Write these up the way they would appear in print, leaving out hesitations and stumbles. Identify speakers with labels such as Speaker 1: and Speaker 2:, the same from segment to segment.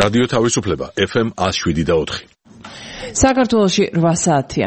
Speaker 1: რადიო თავისუფლება FM 107.4.
Speaker 2: საქართველოში 8 საათია.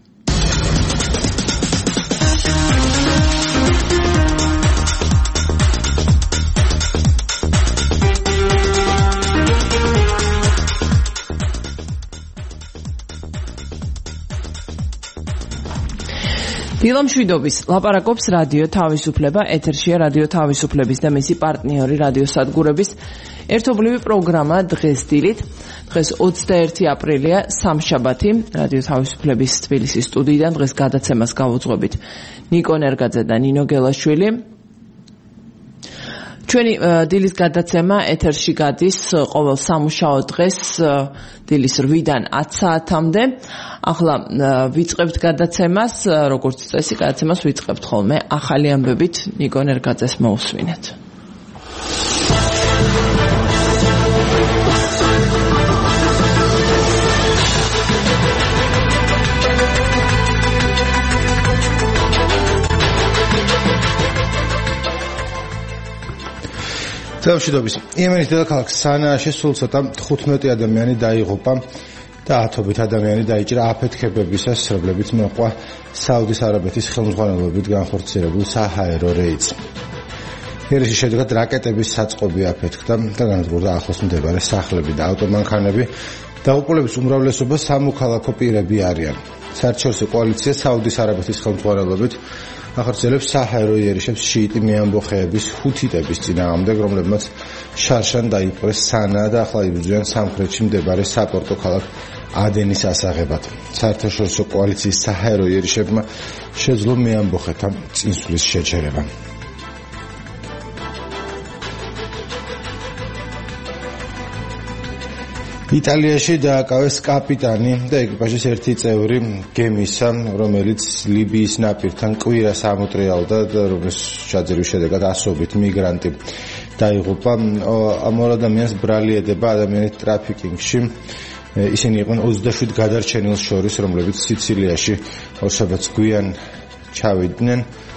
Speaker 2: დილამშვიდობის ლაპარაკობს რადიო თავისუფლება, ეთერშია რადიო თავისუფლების და მისი პარტნიორი რადიო სადგურების ერთობლივი პროგრამა დღეს დილით. დღეს 21 აპრილია, სამშაბათი, რადიო თავისუფლების თბილისის სტუდიიდან დღეს გადაცემას გავუძღვებით ნიკო ნერგაძე და ნინო გელაშვილი. ჩვენი დილის გადაცემა ეთერში გადის ყოველ სამუშაო დღეს დილის 8-დან 10 საათამდე. ახლა ვიწყებთ გადაცემას, როგორც წესი, გადაცემას ვიწყებთ ხოლმე ახალი ამბებით. ნიკო ნერგაძეს მოусვინეთ.
Speaker 3: თავშიდობის იემენის დედაქალაქ სანააში სულ ცოტა 15 ადამიანი დაიღუპა და 10 ადამიანი დაიჭრა აფეთქებებისას, რომლებიც მოყვა საუდის არაბეთის ხელმძღვანელობით განხორციელებულ საჰაერო რეიდს. ერეში შედეგად რაკეტების საწყობი აფეთქდა და განადგურდა ახლოს მდებარე სახლები და ავტომანქანები. დაღუპულების უმრავლესობა სამოქალაქო პირები არიან. საერთაშორისო კოალიცია საუდის არაბეთის ხელმძღვანელობით ახორციელებს საჰაერო იერიშებს შიიტი მეამბოხეების ჰუთიტების წინააღმდეგ, რომლებმაც შარშან დაიპყრეს სანაა და ახლა იბრძვიან სამხრეთში მდებარე საპორტო ქალაქ ადენის ასაღებად. საერთაშორისო კოალიციის საჰაერო იერიშებმა შეძლო მეამბოხეთა წინსვლის შეჩერება. იტალიაში დააკავეს კაპიტანი და ეკიპაჟის ერთი წევრი გემისა, რომელიც ლიბიის ნაპირთან კვირას ამოტრიალდა და რომლის ჩაძირვის შედეგად ასობით მიგრანტი დაიღუპა. ამ ორ ადამიანს ბრალი ედება ადამიანის ტრაფიკინგში. ისინი იყვნენ 27 გადარჩენილს შორის, რომლებიც სიცილიაში ორშაბათს გვიან ჩავიდნენ.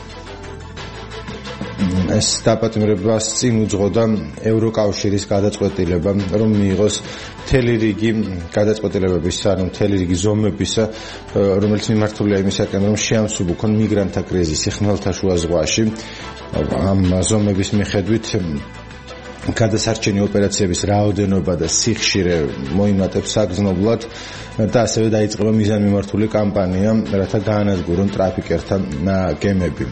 Speaker 3: ეს დაპატიმრებას წინ უძღოდა ევროკავშირის გადაწყვეტილება, რომ მიიღოს მთელი რიგი გადაწყვეტილებების, ანუ მთელი რიგი ზომებისა, რომელიც მიმართულია იმისაკენ, რომ შეამსუბუქონ მიგრანტთა კრიზისი ხმელთაშუა ზღვაში. ამ ზომების მიხედვით გადასარჩენი ოპერაციების რაოდენობა და სიხშირე მოიმატებს საგრძნობლად და ასევე დაიწყება მიზანმიმართული კამპანია, რათა გაანადგურონ ტრაფიკერთა გემები.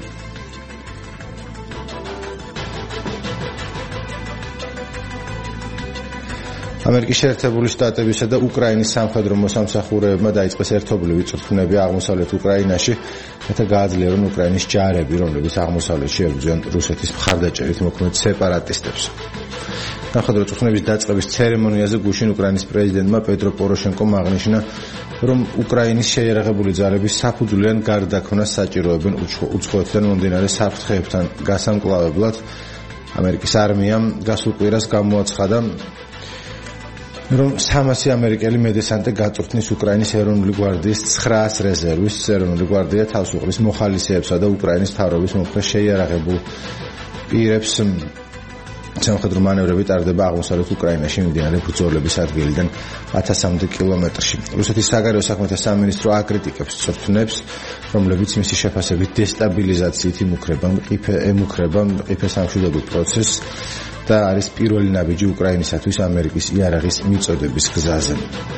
Speaker 3: ამერიკის შეერთებული შტატებისა და უკრაინის სამხედრო მოსამსახურეებმა დაიწყეს ერთობლივი წვრთნები აღმოსავლეთ უკრაინაში, რათა გააძლიერონ უკრაინის ჯარები, რომლებიც აღმოსავლეთში ებრძვიან რუსეთის მხარდაჭერით მოქმედ სეპარატისტებს. სამხედრო წვრთნების დაწყების ცერემონიაზე გუშინ უკრაინის პრეზიდენტმა პეტრო პოროშენკომ აღნიშნა, რომ უკრაინის შეიარაღებული ძალები საფუძვლიან გარდაქმნას საჭიროებენ უცხოეთიდან მომდინარე საფრთხეებთან გასამკლავებლად. ამერიკის არმიამ გასულ კვირას გამოაცხადა, რომ 300 ამერიკელი მედესანტე გაწვრთნის უკრაინის ეროვნული გვარდიის 900 რეზერვის. ეროვნული გვარდია თავს უყრის მოხალისეებსა და უკრაინის მთავრობის მომხრე შეიარაღებულ პირებს. სამხედრო მანევრები ტარდება აღმოსავლეთ უკრაინაში მიმდინარე ბრძოლების ადგილიდან 1000-მდე კილომეტრში. რუსეთის საგარეო საქმეთა სამინისტრო აკრიტიკებს წვრთნებს, რომლებიც მისი შეფასებით დესტაბილიზაციით ემუქრება მყიფე სამშვიდობო პროცესს და არის პირველი ნაბიჯი უკრაინისათვის ამერიკის იარაღის მიწოდების გზაზე.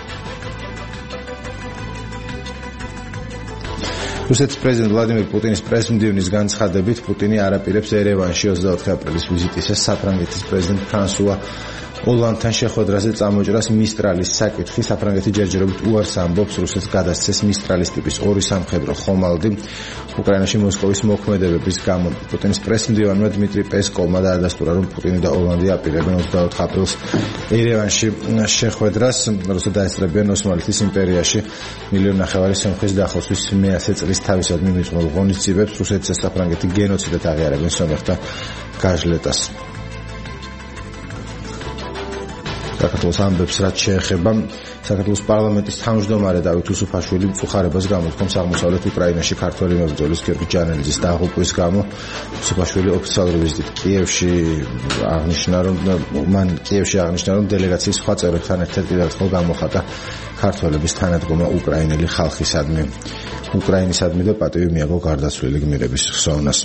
Speaker 3: რუსეთის პრეზიდენტ ვლადიმერ პუტინის პრესმდივნის განცხადებით, პუტინი არ აპირებს ერევანში 24 აპრილის ვიზიტისას საფრანგეთის პრეზიდენტ ფრანსუა ოლანდთან შეხვედრაზე წამოჭრას მისტრალის საკითხი. საფრანგეთი ჯერჯერობით უარს ამბობს რუსეთს გადასცეს მისტრალის ტიპის ორი სამხედრო ხომალდი უკრაინაში მოსკოვის მოქმედებების გამო. პუტინის პრესმდივანმა დმიტრი პესკოვმა დაადასტურა, რომ პუტინი და ოლანდი აპირებენ 24 აპრილს ერევანში შეხვედრას, როცა დაესწრებიან ოსმალეთის იმპერიაში 1,5 მილიონი სომხის დახოსვის 100 წლის თავისადმი მიწყობილ ღონისძიებებს. რუსეთსა და საფრანგეთი გენოციდად აღიარებენ სომეხთა გაჟლეტას. საქართველოს ამბებს, რაც შეეხება საქართველოს პარლამენტის თავმჯდომარე დავით უსუფაშვილის მწუხარებას გამოთქვამს აღმოსავლეთ უკრაინაში ქართველი მებრძოლის გიორგი ჯანელიძის დაღუპვის გამო. უსუფაშვილი ოფიციალური ვიზიტით კიევში აღნიშნა, რომ დელეგაციის სხვა წევრებთან ერთად კიდევ ერთხელ გამოხატა ქართველების თანადგომა უკრაინელი ხალხისადმი. უკრაინისადმი და პატივი მიაგო გარდაცვლილი გმირების ხსოვნას.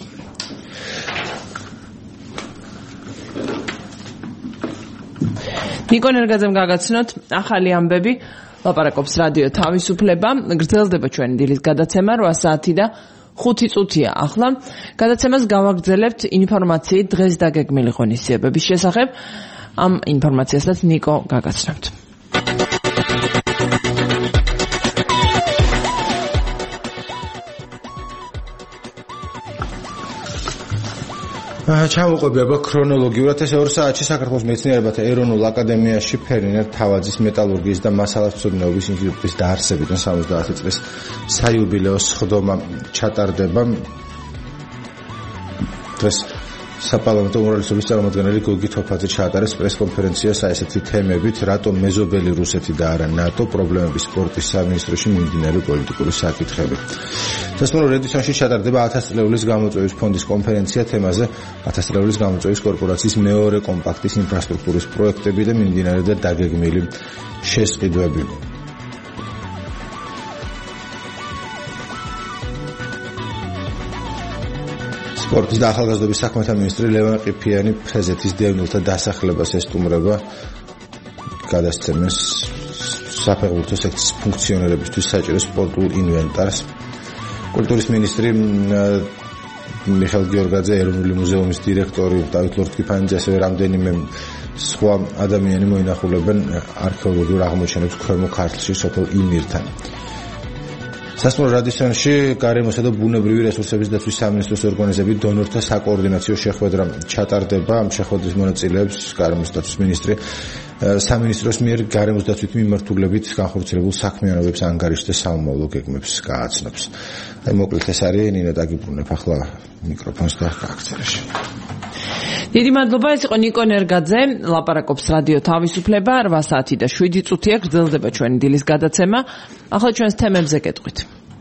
Speaker 2: ნიკო ნერგაძემ გაგაცნოთ ახალი ამბები. ლაპარაკობს რადიო თავისუფლება. გრძელდება ჩვენი დილის გადაცემა 8 საათი და 5 წუთია. ახლა გადაცემას გავაგრძელებთ ინფორმაციით დღეს დაგეგმილი ღონისძიებების შესახებ. ამ ინფორმაციასაც ნიკო გაგაცნობთ.
Speaker 3: ჩამოყვება ქრონოლოგიურად ეს 2 საათში საქართველოს მეცნიერებათა ეროვნულ აკადემიაში ფერინერ თავაძის მეტალურგიის და მასალათმცოდნეობის ინსტიტუტის დაარსებიდან 70 წლის საიუბილეო სხდომა ჩატარდება. დღეს საპარლამენტო უმრავლესობის წარმომადგენელი გოგი თოფაძე ჩაატარეს პრესკონფერენციას ესეთი თემებით, რატომ მეზობელი რუსეთი და არა ნატო, პრობლემების სპორტის სამინისტროში მიმდინარე პოლიტიკური საკითხები. სასმელო რედისონში ჩატარდება 1000 წლეულის გამოწვევის ფონდის კონფერენცია თემაზე 1000 წლეულის გამოწვევის კორპორაციის მეორე კომპაქტის ინფრასტრუქტურის პროექტები და მიმდინარე და დაგეგმილი შესყიდვები. სპორტის და ახალგაზრდობის საქმეთა მინისტრი ლევან ყიფიანი ფრეზეთის დევნილთა დასახლებას ესტუმრება. გადასცემეს საფეხბურთო სექციის ფუნქციონერებისთვის საჭირო სპორტულ ინვენტარს. კულტურის მინისტრი მიხეილ გიორგაძე, ეროვნული მუზეუმის დირექტორი დავით ლორთქიფანიძე, ასევე რამდენიმე სხვა ადამიანი მოინახულებენ არქეოლოგიურ აღმოჩენებს ქვემო ქართლში სოფელ იმირთან. სასმელო რადისონში გარემოსა და ბუნებრივი რესურსების დაცვის სამინისტროს ორგანიზებით დონორთა საკოორდინაციო შეხვედრა ჩატარდება. ამ შეხვედრის მონაწილეებს გარემოს დაცვის მინისტრი სამინისტროს მიერ გარემოს დაცვით მიმართულებით განხორციელებულ საქმიანობებს ანგარიშს და სამომავლო გეგმებს გააცნობს. აი მოკლედ ეს არის ნინო დაგიბრუნებ ახლა მიკროფონს და გააქცევაში.
Speaker 2: დიდი მადლობა, ეს იყო ნიკო ნერგაძე, ლაპარაკობს რადიო თავისუფლება, 8 საათი და 7 წუთია გრძელდება ჩვენი დილის გადაცემა. ახლა ჩვენს თემებზე გეტყვით.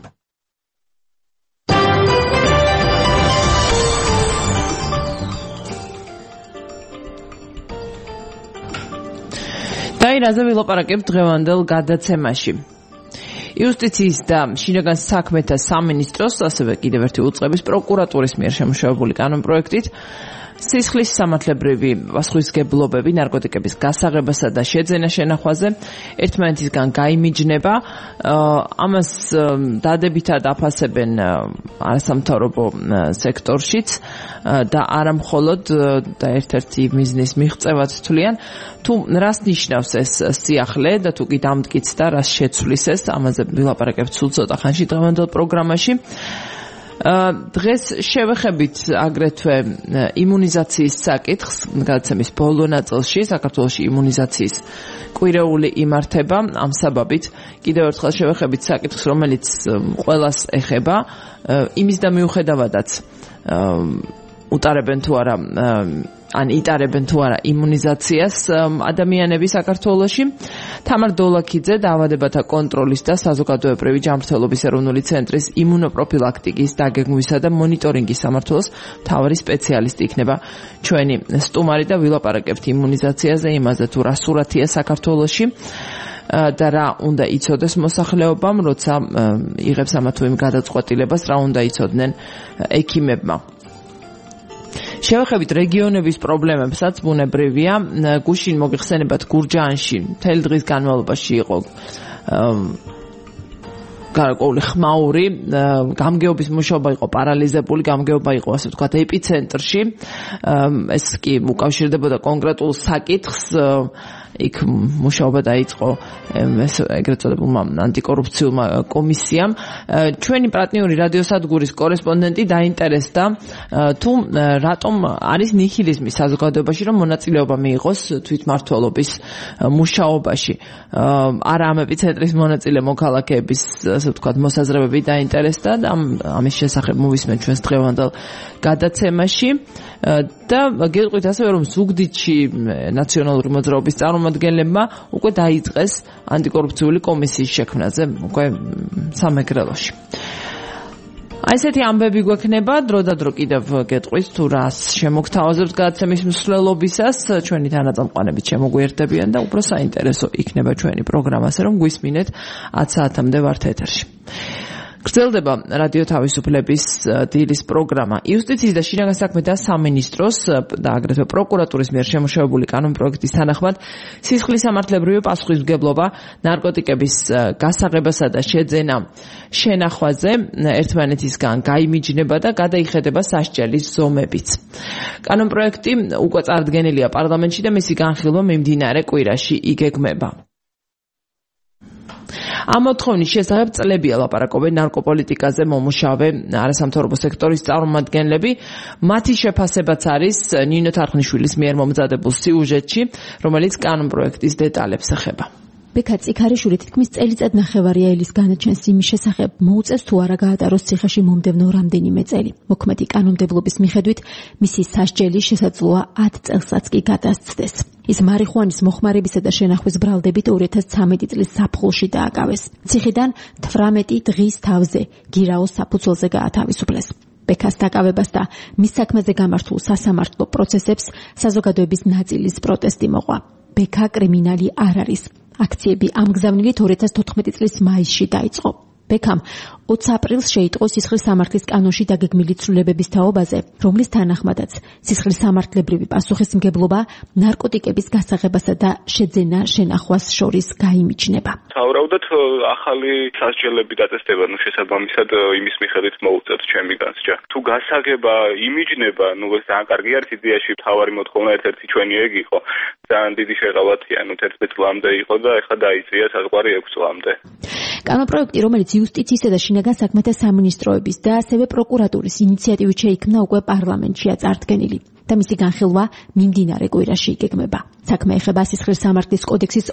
Speaker 2: დაირაზე ვილაპარაკებთ დღევანდელ გადაცემაში. იუსტიციის და შინაგან საქმეთა სამინისტროს, ასევე კიდევ ერთი უწყების პროკურატურის მიერ შემუშავებული კანონპროექტით სისხლის სამართლებრივი პასუხისმგებლობები ნარკოტიკების გასაღებასა და შეძენა შენახვაზე ერთმანეთისგან გაიმიჯნება. ამას დადებითად აფასებენ არასამთავრობო სექტორშიც და არა მხოლოდ და ერთ-ერთი მიზნის მიღწევად თვლიან. თუ რას ნიშნავს ეს სიახლე და თუ კი დამტკიცდა რას შეცვლის ეს, ამაზე ვილაპარაკებთ სულ ცოტა ხანში დღევანდელ პროგრამაში. დღეს შევეხებით აგრეთვე იმუნიზაციის საკითხს. გადაცემის ბოლო ნაწილში საქართველოში იმუნიზაციის კვირეული იმართება. ამ საბაბით კიდევ ერთხელ შევეხებით საკითხს, რომელიც ყველას ეხება, იმის და მიუხედავადაც უტარებენ თუ არა იტარებენ თუ არა იმუნიზაციას ადამიანები საქართველოში. თამარ დოლაქიძე დაავადებათა კონტროლის და საზოგადოებრივი ჯანმრთელობის ეროვნული ცენტრის იმუნოპროფილაქტიკის დაგეგმვისა და მონიტორინგის სამმართველოს მთავარი სპეციალისტი იქნება ჩვენი სტუმარი და ვილაპარაკებთ იმუნიზაციაზე, იმაზე თუ რა სურათია საქართველოში და რა უნდა იცოდეს მოსახლეობამ, როცა იღებს ამა თუ იმ გადაწყვეტილებას, რა უნდა იცოდნენ ექიმებმა. შევეხებით რეგიონების პრობლემებსაც, ბუნებრივია. გუშინ მოგიხსენებათ გურჯაანში მთელი დღის განმავლობაში იყო გარკვეული ხმაური, გამგეობის მუშაობა იყო პარალიზებული, გამგეობა იყო ასე ვთქვათ ეპიცენტრში. ეს კი უკავშირდებოდა კონკრეტულ საკითხს. იქ მუშაობა დაიწყო ეგრეთ წოდებულმა ანტიკორუფციულმა კომისიამ. ჩვენი პარტნიორი რადიოსადგურის კორესპონდენტი დაინტერესდა თუ რატომ არის ნიჰილიზმი საზოგადოებაში, რომ მონაწილეობა მიიღოს თვითმმართველობის მუშაობაში. არა ამ ეპიცენტრის მონაწილე მოქალაქეების ასე ვთქვათ მოსაზრებები დაინტერესდა და ამის შესახებ მოვისმენთ ჩვენს დღევანდელ გადაცემაში. და გეტყვით ასევე, რომ ზუგდიდში ნაციონალური მოძრაობის წარმომადგენლებმა უკვე დაიწყეს ანტიკორუფციული კომისიის შექმნაზე უკვე სამეგრელოში. Այսეთი ამბები გვექნება დროდადრო კიდევ გეტყვის თუ რას შემოგთავაზებთ გადაცემის მსვლელობისას ჩვენი თანაწამყვანებით შემოგვიერთდებიან და უფრო საინტერესო იქნება ჩვენი პროგრამაზე რომ გვისმინეთ 10 საათამდე ვართ ეთერში. გრძელდება რადიო თავისუფლების დილის პროგრამა. იუსტიციის და შინაგან საქმეთა სამინისტროს და აგრეთვე პროკურატურის მიერ შემუშავებული კანონპროექტის თანახმად სისხლისამართლებრივი პასუხისმგებლობა ნარკოტიკების გასაღებასა და შეძენა შენახვაზე ერთმანეთისგან გაიმიჯნება და გადაიხედება სასჯელის ზომებიც. კანონპროექტი უკვე წარდგენილია პარლამენტში და მისი განხილვა მიმდინარე კვირაში იგეგმება. ამ მოთხოვნის შესახებ წლებია ლაპარაკობენ ნარკოპოლიტიკაზე მომუშავე არასამთავრობო სექტორის წარმომადგენლები. მათი შეფასებაც არის ნინო თარხნიშვილის მიერ მომზადებულ სიუჟეტში, რომელიც კანონპროექტის დეტალებს ეხება.
Speaker 4: ბექა წიქარიშვილი თითქმის წელიწად ნახევარია ელის განაჩენს იმის შესახებ, მოუწევს თუ არა გაატაროს ციხეში მომდევნო რამდენიმე წელი. მოქმედი კანონმდებლობის მიხედვით მისი სასჯელი შესაძლოა 10 წელსაც კი გადასცდეს. ის მარიხუანის მოხმარებისა და შენახვის ბრალდებით 2013 წლის საფხულში დააკავეს. ციხიდან 18 დღის თავზე გირაოს საფუძველზე გაათავისუფლეს. ბექას დაკავებას და მის საქმეზე გამართულ სასამართლო პროცესებს საზოგადოების ნაწილის პროტესტი მოყვა. ბექა კრიმინალი არ არის. აქციები ამგზავნილით 2014 წლის მაისში დაიწყო. ბექამ 20 აპრილს შეიტყო სისხლისამართლის კანონში დაგეგმილი ცვლილებების თაობაზე, რომლის თანახმადაც სისხლისამართლებრივი პასუხისმგებლობა ნარკოტიკების გასაღებასა და შეძენა შენახვას შორის გაიმიჯნება.
Speaker 5: Სავარაუდოდ ახალი სასჯელები დაწესდება, შესაბამისად იმის მიხედვით მოუწევთ ჩემი განსჯა. თუ გასაღება იმიჯნება, ძალიან კარგი არის იდეაში, თავარი მოთხოვნა ერთ-ერთი ჩვენი ეგ იყო. ძალიან დიდი შეღავათია, 11 წლამდე იყო და ეხლა დაიწია საზღვარი 6 წლამდე.
Speaker 4: კანონპროექტი, რომელიც იუსტიციისა და შინაგან საქმეთა სამინისტროების და ასევე პროკურატურის ინიციატივით შეიქმნა უკვე პარლამენტშია წარდგენილი და მისი განხილვა მიმდინარე კვირაში იგეგმება. საქმე ეხება სისხლისამართლის კოდექსის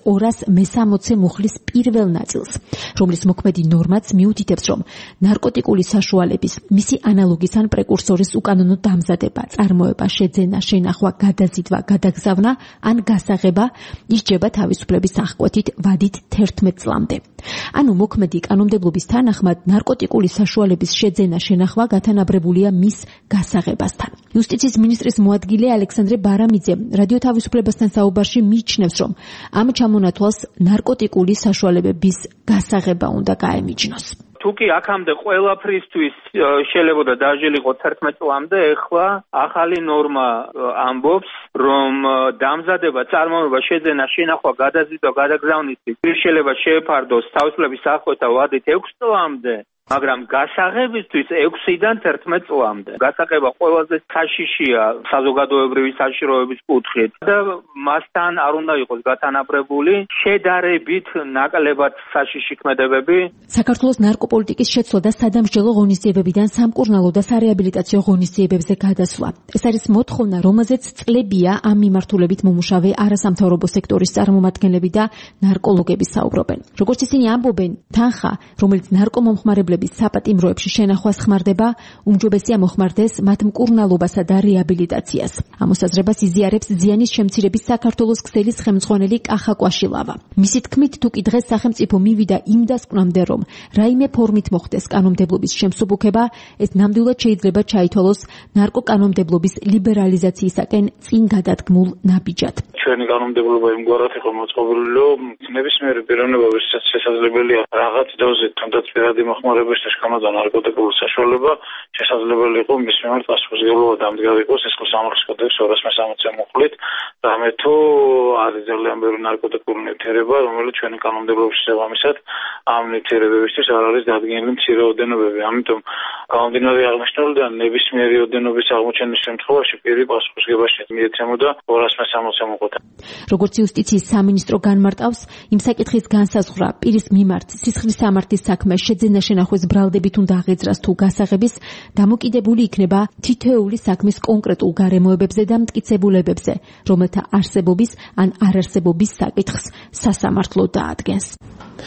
Speaker 4: 260 მუხლის პირველ ნაწილს, რომლის მოქმედი ნორმაც მიუთითებს, რომ ნარკოტიკული საშუალების, მისი ანალოგის ან პრეკურსორის უკანონო დამზადება, წარმოება, შეძენა, შენახვა, გადაზიდვა, გადაგზავნა ან გასაღება ისჯება თავისუფლების აღკვეთით ვადით 11 წლამდე. ანუ მოქმედი კანონმდებლობის თანახმად ნარკოტიკული საშუალების შეძენა, შენახვა გათანაბრებულია მის გასაღებასთან. იუსტიციის მინისტრის მოადგილე ალექსანდრე ბარამიძე რადიო თავისუფლებასთან საუბარში მიიჩნევს, რომ ამ ჩამონათვალს ნარკოტიკული საშუალებების გასაღება უნდა გაემიჯნოს.
Speaker 6: თუკი აქამდე ყველაფრისთვის შეიძლება დაჟილიყო 11 წლამდე, ეხლა ახალი ნორმა ამბობს, რომ დამზადება, წარმოება, შეძენა, შენახვა, გადაზიდვა, გადაგზავნისთვის შეიძლება შეეფარდოს თავისუფლების აღკვეთა ვადით 6 წლამდე. მაგრამ გასაღებისთვის 6-დან 11 წლამდე. გასაღება ყველაზე საშიშია საზოგადოებრივი საშიშროების კუთხით და მასთან არ უნდა იყოს გათანაბრებული შედარებით ნაკლებად საშიში ქმედებები.
Speaker 4: საქართველოს ნარკოპოლიტიკის შეცვლა და სადამსჯელო ღონისძიებებიდან სამკურნალო და სარეაბილიტაციო ღონისძიებებზე გადასვლა. ეს არის მოთხოვნა, რომელზეც წლებია ამ მიმართულებით მომუშავე არასამთავრობო სექტორის წარმომადგენლები და ნარკოლოგები საუბრობენ. როგორც ისინი ამბობენ, თანხა, რომელიც ნარკომომხმარებლები საპატიმროებში შენახვას ხმარდება, უმჯობესია მოხმარდეს მათ მკურნალობასა და რეაბილიტაციას. ამ მოსაზრებას იზიარებს ზიანის შემცირების საქართველოს ქსელის ხელმძღვანელი კახა კვაშილავა. მისი თქმით, თუ კი დღეს სახელმწიფო მივიდა იმ დასკვნამდე, რომ რაიმე ფორმით მოხდეს კანონმდებლობის შემსუბუქება, ეს ნამდვილად შეიძლება ჩაითვალოს ნარკოკანონმდებლობის ლიბერალიზაციისაკენ წინ გადადგმულ ნაბიჯად.
Speaker 5: ჩვენი კანონმდებლობა იმგვარად იყო მოწყობილი, რომ ნებისმიერი პიროვნება, ვისაც შესაძლებელია რაღაც დოზით, თუნდაც პირადი მოხმარება შეხამდა ნარკოტიკული საშუალება, შესაძლებელი იყო მის მიმართ პასუხისმგებლობა დამდგარი იყოს სისხლისამართლის კოდექსის 260 მუხლით, რამე თუ არის ძალიან ბევრი ნარკოტიკული ნივთიერება, რომელიც ჩვენი კანონმდებლობის შესაბამისად ამ ნივთიერებებისთვის არ არის დადგენილი მცირე ოდენობები. ამიტომ გამომდინარე აღნიშნულიდან ნებისმიერი ოდენობის აღმოჩენის შემთხვევაში პირი პასუხისმგებლობაში მიეცემოდა 260 მუხლით.
Speaker 4: როგორც იუსტიციის სამინისტრო განმარტავს, იმ საკითხის განსაზღვრა პირის მიმართ სისხლისამართლის საქმე შეძენა შენახვის ბრალდებით უნდა აღეძრას თუ გასაღების, დამოკიდებული იქნება თითოეული საქმის კონკრეტულ გარემოებებზე და მტკიცებულებებზე, რომელთა არსებობის ან არარსებობის საკითხს სასამართლო დაადგენს.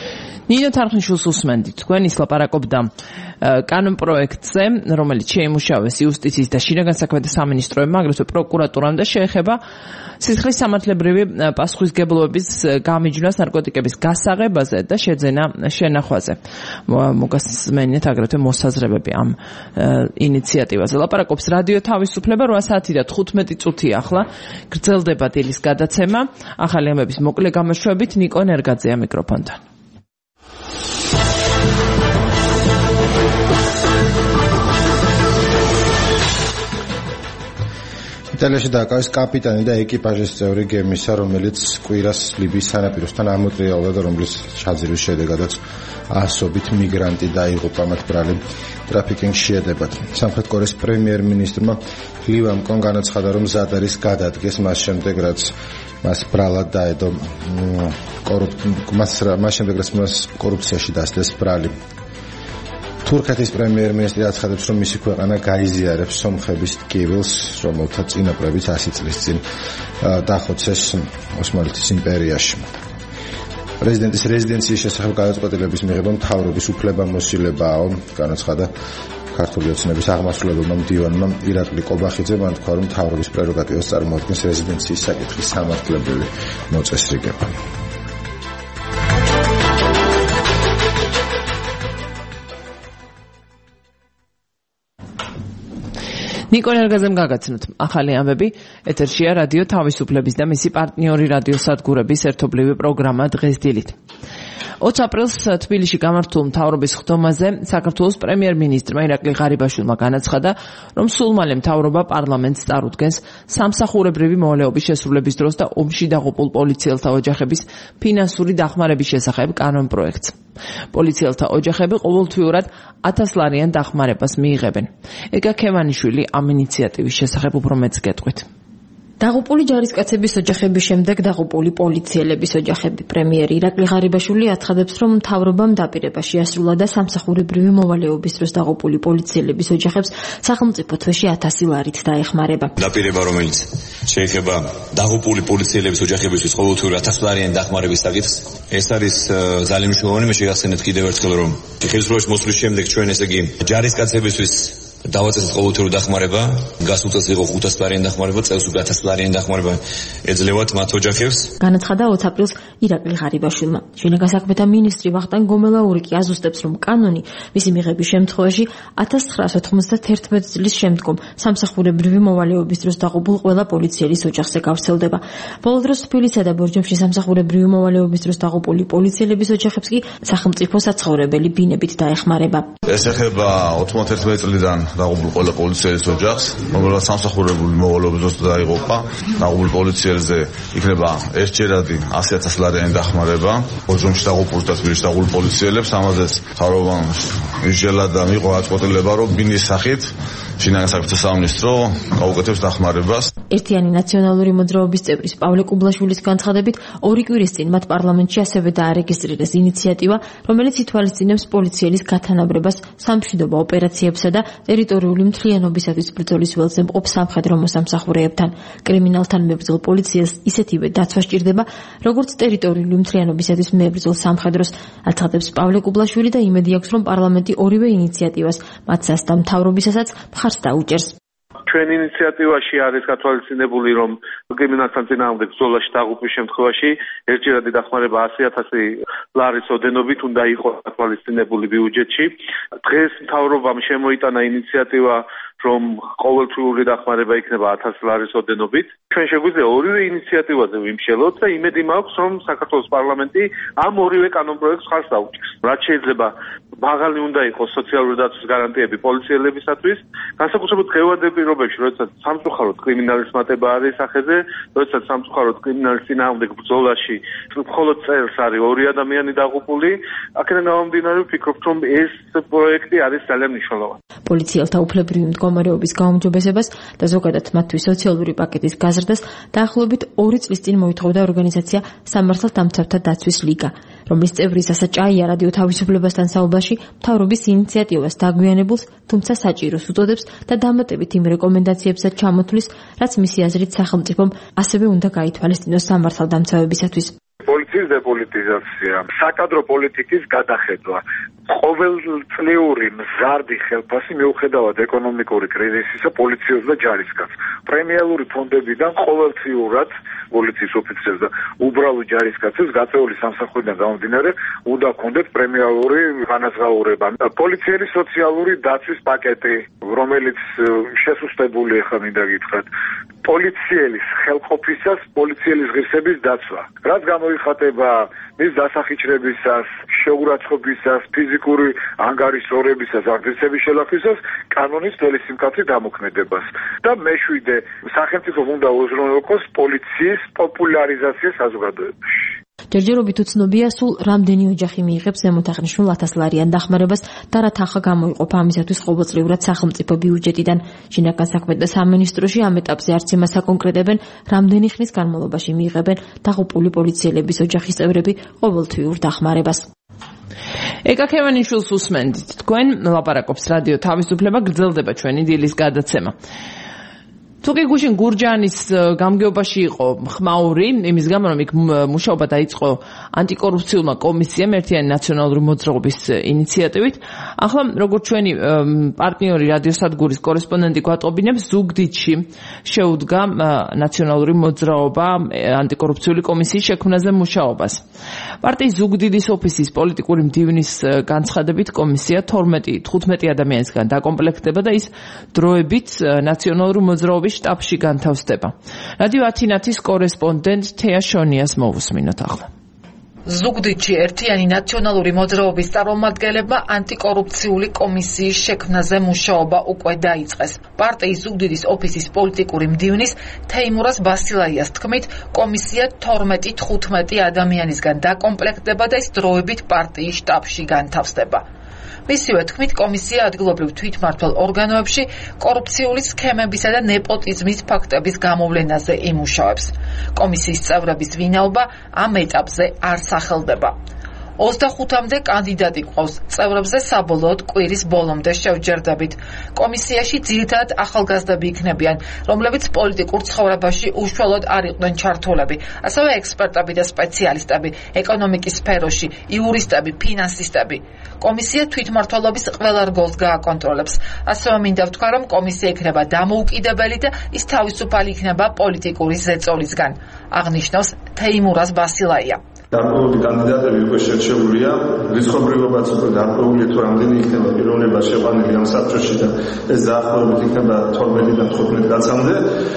Speaker 2: ნინო თარხნიშვილს უსმენდით. თქვენ ის ლაპარაკობდა კანონ პროექტზე, რომელიც შეიმუშავეს იუსტიციის და შინაგან საქმეთა სამინისტროებმა, აგრეთვე პროკურატურამ და შეეხება სისხლის სამართლებრივი პასუხისგებლობის გამიჯვნას ნარკოტიკების გასაღებაზე და შეძენა შენახვაზე. მოგასმენთ აგრეთვე მოსაზრებები ამ ინიციატივაზე. ლაპარაკობს რადიო თავისუფლება 8 საათი და 15 წუთი ახლა გრძელდება დილის გადაცემა. ახალი ამბების მოკლე გამოშვებით ნიკო ნერგაძეა მიკროფონთან.
Speaker 3: იტალიაში დააკავეს კაპიტანი და ეკიპაჟის წევრი გემისა, რომელიც კვირას ლიბიის სანაპიროსთან ამოტრიალდა და რომლის ჩაძირვის შედეგადაც ასობით მიგრანტი დაიღუპა მათ ბრალი ტრაფიკინგში შეედებათ. სამხრეთ კორეის პრემიერ-მინისტრმა ლივამკომ განაცხადა, რომ მზად არის გადადგეს მას შემდეგ, რაც მას ბრალად დაედო კორუფციაში დასდეს ბრალი. თურქეთის პრემიერ-მინისტრი აცხადებს, რომ მისი ქვეყანა გაიზიარებს სომხების ტკივილს, რომელთა წინაპრებიც 100 წლის წინ დახოცეს ოსმალეთის იმპერიაში. პრეზიდენტის რეზიდენციის შესახებ გადაწყვეტილების მიღება მთავრობის უფლებამოსილებაა, განაცხადა ქართული ოცნების აღმასრულებელმა მდივანმა ირაკლი კობახიძე. მან თქვა, რომ მთავრობის პრეროგატივას წარმოადგენს რეზიდენციის საკითხის სამართლებელი მოწესრიგება.
Speaker 2: ნიკო ნერგაძემ გაგაცნოთ ახალი ამბები. ეთერშია რადიო თავისუფლების და მისი პარტნიორი რადიოსადგურების ერთობლივი პროგრამა დღეს დილით. 20 აპრილს თბილისში გამართულ მთავრობის ხდომაზე საქართველოს პრემიერ-მინისტრმა ირაკლი ღარიბაშვილმა განაცხადა, რომ სულ მალე მთავრობა პარლამენტს წარუდგენს სამსახურებრივი მოვალეობის შესრულების დროს და ომში დაღუპულ პოლიციელთა ოჯახების ფინანსური დახმარების შესახებ კანონ პროექტს. პოლიციელთა ოჯახები ყოველთვიურად 1000 ლარიან დახმარებას მიიღებენ. ეგა ქემანიშვილი ამ ინიციატივის შესახებ უფრო მეც გეტყვით.
Speaker 4: დაღუპული ჯარისკაცების ოჯახების შემდეგ დაღუპული პოლიციელების ოჯახები. პრემიერი ირაკლი ღარიბაშვილი აცხადებს, რომ მთავრობამ დაპირება შეასრულა და სამსახურებრივი მოვალეობის დროს დაღუპული პოლიციელების ოჯახებს სახელმწიფო თვეში 1000 ლარით დაეხმარება.
Speaker 7: დაპირება, რომელიც შეეხება დაღუპული პოლიციელების ოჯახებისთვის ყოველთვიურად 1000 ლარიანი დახმარების საკითხს, ეს არის ძალიან მნიშვნელოვანი. მე შეგახსენებთ კიდევ ერთხელ, რომ ხელისუფლების მოსვლის შემდეგ ჩვენ ესე იგი ჯარისკაცებისთვის დავაწესეთ ყოველთვიური დახმარება, გასულ წელს იყო 500 ლარიანი დახმარება, წელს უკვე 1000 ლარიანი დახმარება ეძლევათ მათ ოჯახებს.
Speaker 4: განაცხადა 20 აპრილს ირაკლი ღარიბაშვილმა. შინაგან საქმეთა მინისტრი ვახტანგ გომელაურიკი აზუსტებს, რომ კანონი მისი მიღების შემთხვევაში 1991 წლის შემდგომ სამსახურებრივი მოვალეობის დროს დაღუპულ ყველა პოლიციელის ოჯახზე გავრცელდება. ბოლო დროს თბილისსა და ბორჯომში სამსახურებრივი მოვალეობის დროს დაღუპული პოლიციელების ოჯახებს კი სახელმწიფო საცხოვრებელი ბინებით დაეხმარება.
Speaker 8: ეს ეხება 91 წლიდან დაღუპულ ყველა პოლიციელის ოჯახს, რომელსაც სამსახურებული მოვალეობის დროს დაიღუპა. დაღუპულ პოლიციელზე იქნება ერთჯერადი 100,000 ლარიანი დახმარება. ბორჯომში დაღუპულ და თბილისში დაღუპულ პოლიციელებს, ამაზეც მთავრობამ ისჯელა და მიიღო გადაწყვეტილება, რომ ბინის სახით შინაგან საქმეთა სამინისტრო გაუკეთებს დახმარებას.
Speaker 4: ერთიანი ნაციონალური მოძრაობის წევრის პავლე კუბლაშვილის განცხადებით, 2 კვირის წინ მათ პარლამენტში ასევე დაარეგისტრირეს ინიციატივა, რომელიც ითვალისწინებს პოლიციელის გათანაბრებას სამშვიდობო ოპერაციებსა და ტერიტორიული მთლიანობისათვის ბრძოლის ველზე მყოფ სამხედრო მოსამსახურეებთან. კრიმინალთან მებრძოლ პოლიციელს ისეთივე დაცვა სჭირდება, როგორც ტერიტორიული მთლიანობისათვის მებრძოლ სამხედროს, აცხადებს პავლე კუბლაშვილი და იმედი აქვს, რომ პარლამენტი ორივე ინიციატივას, მათსაც და მთავრობისასაც მხარს დაუჭერს.
Speaker 9: ჩვენ ინიციატივაში არის გათვალისწინებული, რომ კრიმინალთან წინააღმდეგ ბრძოლაში დაღუპვის შემთხვევაში ერთჯერადი დახმარება 100,000 ლარის ოდენობით უნდა იყოს გათვალისწინებული ბიუჯეტში. დღეს მთავრობამ შემოიტანა ინიციატივა, რომ ყოველთვიური დახმარება იქნება 1000 ლარის ოდენობით. ჩვენ შეგვიძლია ორივე ინიციატივაზე ვიმშელოთ და იმედი მაქვს, რომ საქართველოს პარლამენტი ამ ორივე კანონ პროექტს ხარს დაუჭერს. რაც შეიძლება მაღალი უნდა იყოს სოციალური დაცვის გარანტიები პოლიციელებისათვის, განსაკუთრებით დღევანდელ პირობებში, როდესაც სამწუხაროდ კრიმინალის მატება არის სახეზე, როდესაც სამწუხაროდ კრიმინალის წინააღმდეგ ბრძოლაში მხოლოდ წელს არის 2 ადამიანი დაღუპული. აქედან გამომდინარე ვფიქრობ, რომ ეს პროექტი არის ძალიან მნიშვნელოვანი.
Speaker 4: პოლიციელთა უფლებრივი მდგომარეობის გაუმჯობესებას და ზოგადად მათთვის სოციალური პაკეტის გაზრდას დაახლოებით 2 წლის წინ მოითხოვდა ორგანიზაცია სამართალდამცავთა დაცვის ლიგა, რომლის წევრი სასა ჭაია რადიო თავისუფლებასთან საუბრში მთავრობის ინიციატივას დაგვიანებულს, თუმცა საჭიროს უწოდებს და დამატებით იმ რეკომენდაციებსაც ჩამოთვლის, რაც მისი აზრით სახელმწიფომ ასევე უნდა გაითვალისწინოს სამართალდამცავებისათვის.
Speaker 9: პოლიციის
Speaker 10: პოლიტიკის დეპოლიტიზაცია, საკადრო პოლიტიკის გადახედვა, ყოველწლიური მზარდი ხელფასი მიუხედავად ეკონომიკური კრიზისისა პოლიციას და ჯარისკაცს. პრემიალური ფონდებიდან ყოველწლიურად პოლიციის ოფიცრებს და უბრალო ჯარისკაცებს გაწეული სამსახურიდან გამომდინარე უნდა ჰქონდეთ პრემიალური განაზღაურება. პოლიციელი სოციალური დაცვის პაკეტი, რომელიც შესუსტებული ახლა მინდა გითხრათ. პოლიციელის ხელყოფისას პოლიციელის ღირსების დაცვა. რაც გამოიხატება მის დასახიჩრებისას, შეურაცხყოფისას, ფიზიკური ანგარიშორებისას, აღგზრდების შელახვისას, კანონის მთელი სიმკაცრით დამოქმედებას. და მეშვიდე, სახელმწიფო უნდა უზრუნველყოს პოლიციის პოპულარიზაცია საზოგადოებაში.
Speaker 4: ჯერჯერობით უცნობია სულ რამდენი ოჯახი მიიღებს ზემოთ აღნიშნულ 1000 ლარიან დახმარებას და რა თანხა გამოიყოფა ამისათვის ყოველწლიურად სახელმწიფო ბიუჯეტიდან. შინაგან საქმეთა სამინისტროში ამ ეტაპზე არც იმას აკონკრეტებენ, რამდენი ხნის განმავლობაში მიიღებენ დაღუპული პოლიციელების ოჯახის წევრები ყოველთვიურ დახმარებას.
Speaker 2: ეკა ქევანიშვილს უსმენთ თქვენ ლაპარაკობს რადიო თავისუფლება, გრძელდება ჩვენი დილის გადაცემა. თუკი გუშინ გურჯაანის გამგეობაში იყო ხმაური, იმის გამო რომ იქ მუშაობა დაიწყო ანტიკორუფციულმა კომისიამ ერთიანი ნაციონალური მოძრაობის ინიციატივით, ახლა როგორც ჩვენი პარტნიორი რადიოსადგურის კორესპონდენტი გვატყობინებს, ზუგდიდში შეუდგა ნაციონალური მოძრაობა ანტიკორუფციული კომისიის შექმნაზე მუშაობას. პარტიის ზუგდიდის ოფისის პოლიტიკური მდივნის განცხადებით კომისია 15 ადამიანისგან დაკომპლექტდება და ის დროებით ნაციონალური მოძრაობის შტაბში განთავსდება. რადიო ათინათის კორესპონდენტ თეა შონიას მოვუსმინოთ ახლა.
Speaker 11: ზუგდიდში ერთიანი ნაციონალური მოძრაობის წარმომადგენლებმა ანტიკორუფციული კომისიის შექმნაზე მუშაობა უკვე დაიწყეს. პარტიის ზუგდიდის ოფისის პოლიტიკური მდივნის თეიმურაზ ბასილაიას თქმით, კომისია 12-15 ადამიანისგან დაკომპლექტდება და ის დროებით პარტიის შტაბში განთავსდება. მისივე თქმით, კომისია ადგილობრივ თვითმმართველ ორგანოებში კორუფციული სქემებისა და ნეპოტიზმის ფაქტების გამოვლენაზე იმუშავებს. კომისიის წევრების ვინაობა ამ ეტაპზე არ სახელდება. 25-მდე კანდიდატი გვყავს, წევრებზე საბოლოოდ კვირის ბოლომდე შევჯერდებით. კომისიაში ძირითადად ახალგაზრდები იქნებიან, რომლებიც პოლიტიკურ ცხოვრებაში უშუალოდ არ იყვნენ ჩართულები, ასევე ექსპერტები და სპეციალისტები ეკონომიკის სფეროში, იურისტები, ფინანსისტები. კომისია თვითმმართველობის ყველა რგოლს გააკონტროლებს. ასევე მინდა ვთქვა, რომ კომისია იქნება დამოუკიდებელი და ის თავისუფალი იქნება პოლიტიკური ზეწოლისგან, აღნიშნავს თეიმურაზ ბასილაია.
Speaker 12: დარწმუნებული კანდიდატები უკვე შერჩეულია, რიცხობრიობაც უკვე დარწმუნებული თუ რამდენი იქნება პიროვნება შეყვანილი ამ საბჭოში და ეს დაახლოებით იქნება 12-დან 15 კაცამდე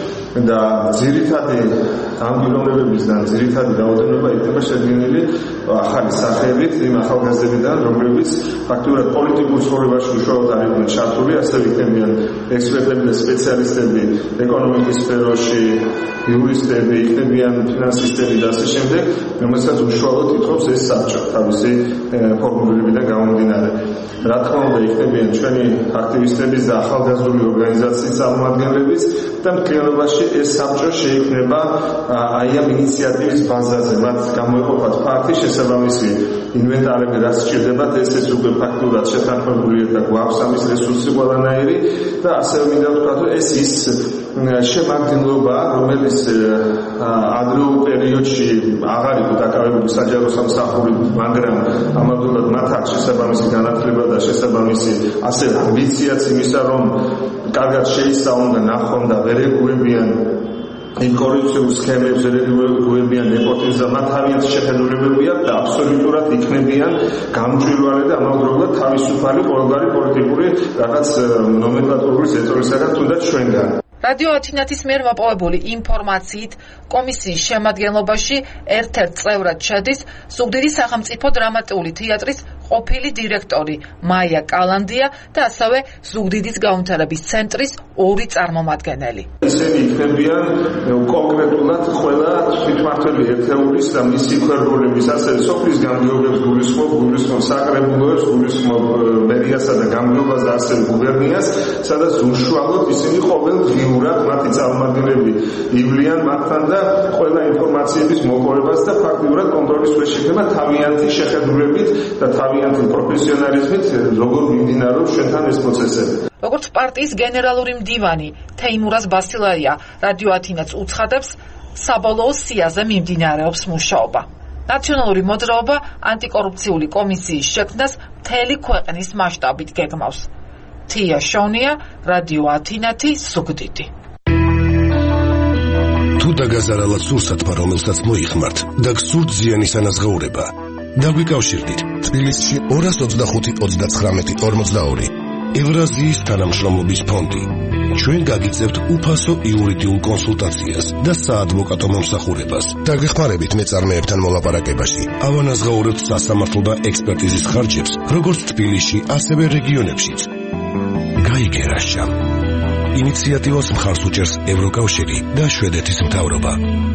Speaker 12: და ძირითადი ამ პიროვნებებისგან ძირითადი რაოდენობა იქნება შედგენილი ახალი სახეებით იმ ახალგაზრდებიდან, რომლებიც ფაქტურად პოლიტიკურ ცხოვრებაში უშუალოდ არ იყვნენ ჩართული, ასევე იქნებიან ექსპერტები და სპეციალისტები ეკონომიკის სფეროში, იურისტები, იქნებიან ფინანსისტები და ასე შემდეგ, რომელსაც უშუალოდ ითხოვს ეს საბჭო თავისი ფორმულირებიდან გამომდინარე. რა თქმა უნდა, იქნებიან ჩვენი აქტივისტების და ახალგაზრდული ორგანიზაციის წარმომადგენლებიც და მთლიანობაში ეს საბჭო შეიქმნება აი ამ ინიციატივის ბაზაზე, მათ გამოეყოფათ ფაქტი შესაბამისი ინვენტარები, რაც სჭირდებათ, ესეც უკვე ფაქტურად შეთანხმებულია და გვაქვს ამის რესურსი ყველანაირი და ასევე მინდა ვთქვა, რომ ეს ის შემადგენლობა, რომელიც ადრეულ პერიოდში აღარ იყო დაკავებული საჯარო სამსახურით, მაგრამ ამავდროულად მათ აქვს შესაბამისი განათლება და შესაბამისი ასე ამბიციაც იმისა, რომ კარგად შეისწავლონ და ნახონ და ვერ ეგუებიან იმ კორუფციულ სქემებს, ვერ ეგუებიან ნეპოტიზმს და მათ თავიანთი შეხედულებები აქვს და აბსოლუტურად იქნებიან გამჭვირვალე და ამავდროულად თავისუფალი ყოველგვარი პოლიტიკური რაღაც ნომენკლატურული ზეწოლისაგან თუნდაც ჩვენგან.
Speaker 11: რადიო ათინათის მიერ მოპოვებული ინფორმაციით კომისიის შემადგენლობაში ერთ-ერთ წევრად შედის ზუგდიდის სახელმწიფო დრამატული თეატრის ყოფილი დირექტორი მაია კალანდია და ასევე ზუგდიდის გაუმთავრების ცენტრის 2 წარმომადგენელი.
Speaker 12: ისინი იქნებიან კონკრეტულად ყველა თვითმმართველი ერთეულის და მისი ქვერგოლების, ასევე სოფლის გამგეობებს გულისხმობ საკრებულოებს, გულისხმობ მერიასა და გამგეობას და ასევე გუბერნიას, სადაც უშუალოდ ისინი ყოველდღიურად მათი წარმომადგენლები ივლიან მათთან და ყველა ინფორმაციების მოპოვებას და ფაქტიურად კონტროლის ქვეშ იქნება თავიანთი შეხედულებით და თავიანთი პროფესიონალიზმით, როგორ მიმდინარეობს ჩვენთან ეს პროცესები.
Speaker 11: როგორც პარტიის გენერალური მდივანი თეიმურაზ ბასილაია რადიო ათინათს უცხადებს, საბოლოო სიაზე მიმდინარეობს მუშაობა. ნაციონალური მოძრაობა ანტიკორუფციული კომისიის შექმნას მთელი ქვეყნის მასშტაბით გეგმავს. თია შონია, რადიო ათინათი, ზუგდიდი.
Speaker 13: თუ დაგაზარალად სურსათმა, რომელსაც მოიხმართ და გსურთ ზიანის ანაზღაურება, დაგვიკავშირდით თბილისში 225-39-42 ევრაზიის თანამშრომლობის ფონდი. ჩვენ გაგიწევთ უფასო იურიდიულ კონსულტაციას და საადვოკატო მომსახურებას. დაგვეხმარებით მეწარმეებთან მოლაპარაკებაში. ავანაზღაურებთ სასამართლო და ექსპერტიზის ხარჯებს, როგორც თბილისში, ასევე რეგიონებშიც. გაიგე რაშა. ინიციატივას მხარს უჭერს ევროკავშირი და შვედეთის მთავრობა.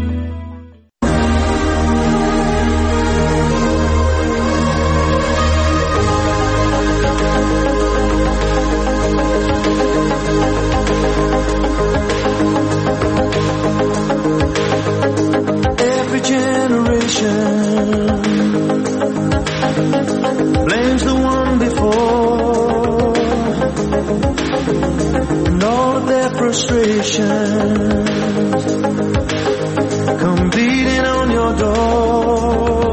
Speaker 14: Blames the one before and all of their frustrations come beating on your door.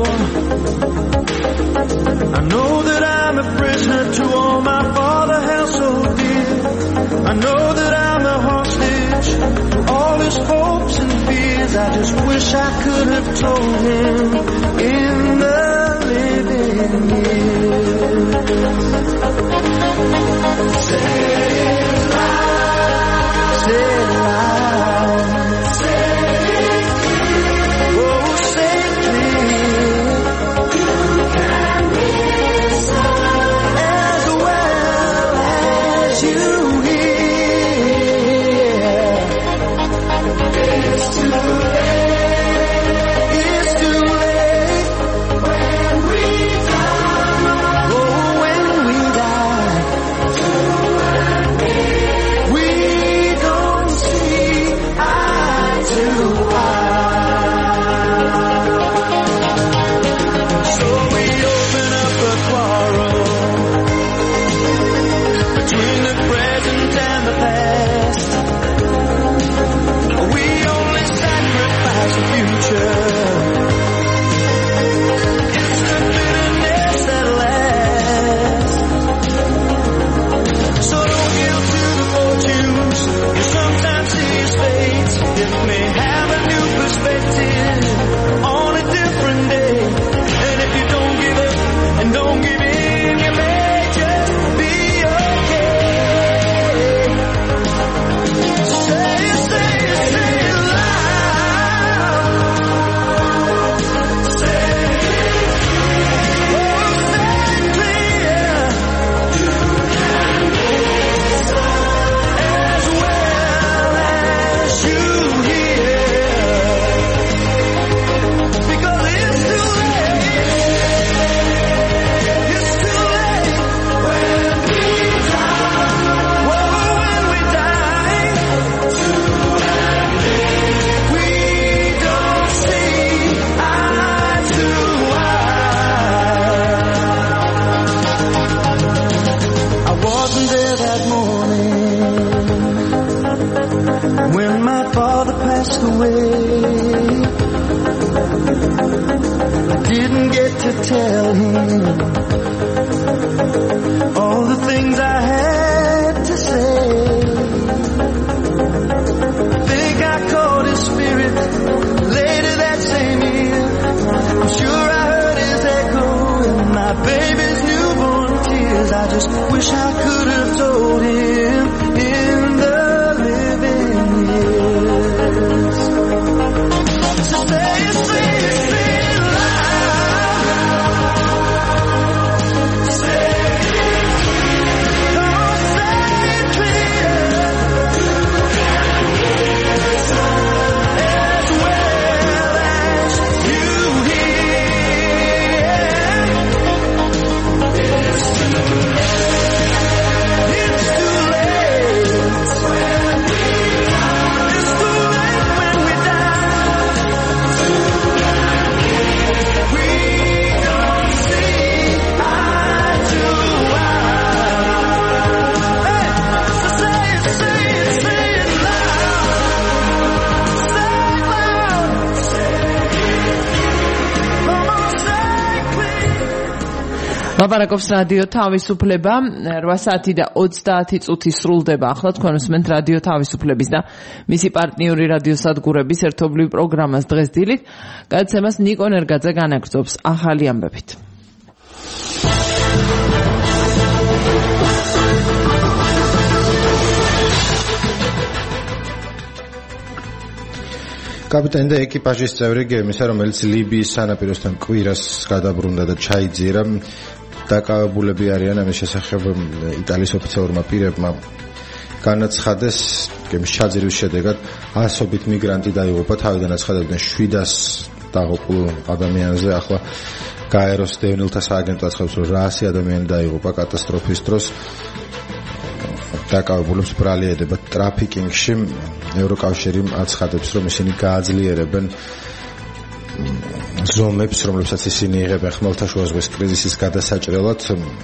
Speaker 14: I know that I'm a prisoner to all my father held so dear. I know that I'm a hostage to all his hopes and fears. I just wish I could have told him in the living years. Say it loud, say it loud, say it clear. Oh, say it clear. You can listen as well as you hear. It's too late when we die. Oh, when we die. We don't see eye to eye. So we open up a quarrel between the present and the past. We only sacrifice the future. It's the bitterness that lasts. So don't yield to the fortunes you sometimes see as fate. It may have a new perspective on a different day. And if you don't give up and don't give in, you may just be okay. Say it, say it, say it loud. Say it clear. Oh, say it clear. You can listen as well as you hear. Because it's too late. It's too late when we die. Whoa, when we die. We don't see eye to eye. I wasn't there that morning when my father passed away. I didn't get to tell him all the things I had to say. Think I caught his spirit later that same year. I'm sure I heard his echo in my baby's newborn tears. I just wish I could have told him in the living years. So say it, say it, say it loud. Say it clear. Oh, say it clear. As well as you hear. It's too late.
Speaker 2: ლაპარაკობს რადიო თავისუფლება 8 საათი და 30 წუთი სრულდება ახლა თქვენ უსმენთ რადიო თავისუფლების და მისი პარტნიორი რადიოსადგურების ერთობლივ პროგრამას დღეს დილით გადაცემას ნიკო ნერგაძე განაგრძობს ახალი ამბებით
Speaker 3: კაპიტანი და ეკიპაჟის წევრი გემისა რომელიც ლიბიის სანაპიროსთან კვირას გადაბრუნდა და ჩაიძირა დაკავებულები არიან ამის შესახებ იტალიის ოფიციალურმა პირებმა განაცხადეს გემის ჩაძირვის შედეგად ასობით მიგრანტი დაიღუპა თავიდან აცხადებდნენ 700 დაღუპულ ადამიანზე ახლა გაეროს დევნილთა სააგენტო აცხადებს რომ 100 ადამიანი დაიღუპა კატასტროფის დროს დაკავებულებს ბრალი ედება ტრაფიკინგში ევროკავშირი აცხადებს რომ ისინი გააძლიერებენ ზომებს რომლებსაც ისინი იღებენ ხმელთაშუა ზღვის კრიზისის გადასაჭრელად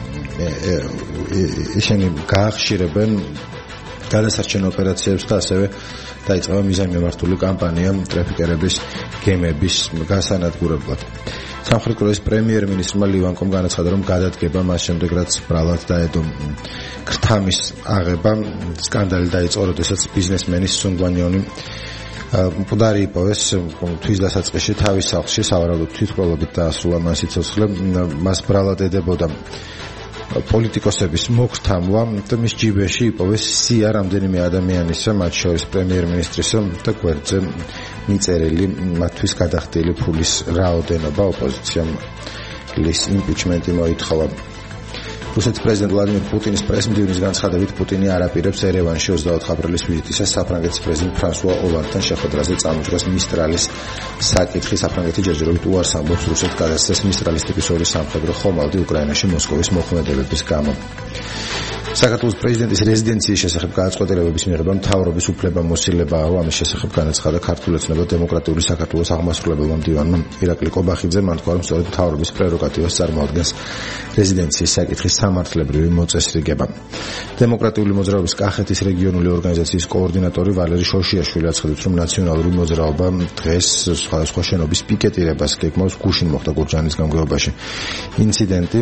Speaker 3: ისინი გაახშირებენ გადასარჩენ ოპერაციებს და ასევე დაიწყება მიზანმიმართული კამპანია ტრაფიკერების გემების გასანადგურებლად სამხრეთ კორეის პრემიერ-მინისტრმა ლივანკომ განაცხადა რომ გადადგება მას შემდეგ რაც ბრალად დაედო ქრთამის აღება სკანდალი დაიწყო როდესაც ბიზნესმენის სუნგვანიონი მკვდარი იპოვეს თვის დასაწყისში თავის სახლში სავარაუდოდ თვითმკვლელობით დაასრულა მას სიცოცხლე მას ბრალად ედებოდა პოლიტიკოსების მოხთამვა და მის ჯიბეში იპოვეს სია რამდენიმე ადამიანისა მათ შორის პრემიერ-მინისტრისა და გვერდზე მიწერილი მათთვის გადახდილი ფულის რაოდენობა ოპოზიციამ იმპიჩმენტი მოითხოვა რუსეთის პრეზიდენტ ვლადიმირ პუტინის პრესმდივნის განცხადებით პუტინი არ აპირებს ერევანში 24 აპრილის ვიზიტისას საფრანგეთის პრეზიდენტ ფრანსუა ოლანდთან შეხვედრაზე წამოჭრას მისტრალის საკითხი საფრანგეთი ჯერჯერობით უარს ამბობს რუსეთს გადასცეს მისტრალის ტიპის ორი სამხედრო ხომალდი უკრაინაში მოსკოვის მოქმედებების გამო საქართველოს პრეზიდენტის რეზიდენციის შესახებ გადაწყვეტილებების მიღება მთავრობის უფლებამოსილებაა ამის შესახებ განაცხადა ქართულ ოცნება დემოკრატიული საქართველოს აღმასრულებელმა მდივანმა ირაკლი კობახიძემ მან თქვა რომ სწორედ მთავრობის პრეროგატივას წარმოადგენს რეზიდენციის საკითხის სამართლებრივი მოწესრიგება დემოკრატიული მოძრაობის კახეთის რეგიონული ორგანიზაციის კოორდინატორი ვალერი შოშიაშვილი აცხადებს რომ ნაციონალური მოძრაობა დღეს სხვადასხვა შენობის პიკეტირებას გეგმავს გუშინ მოხდა გურჯაანის გამგეობაში ინციდენტი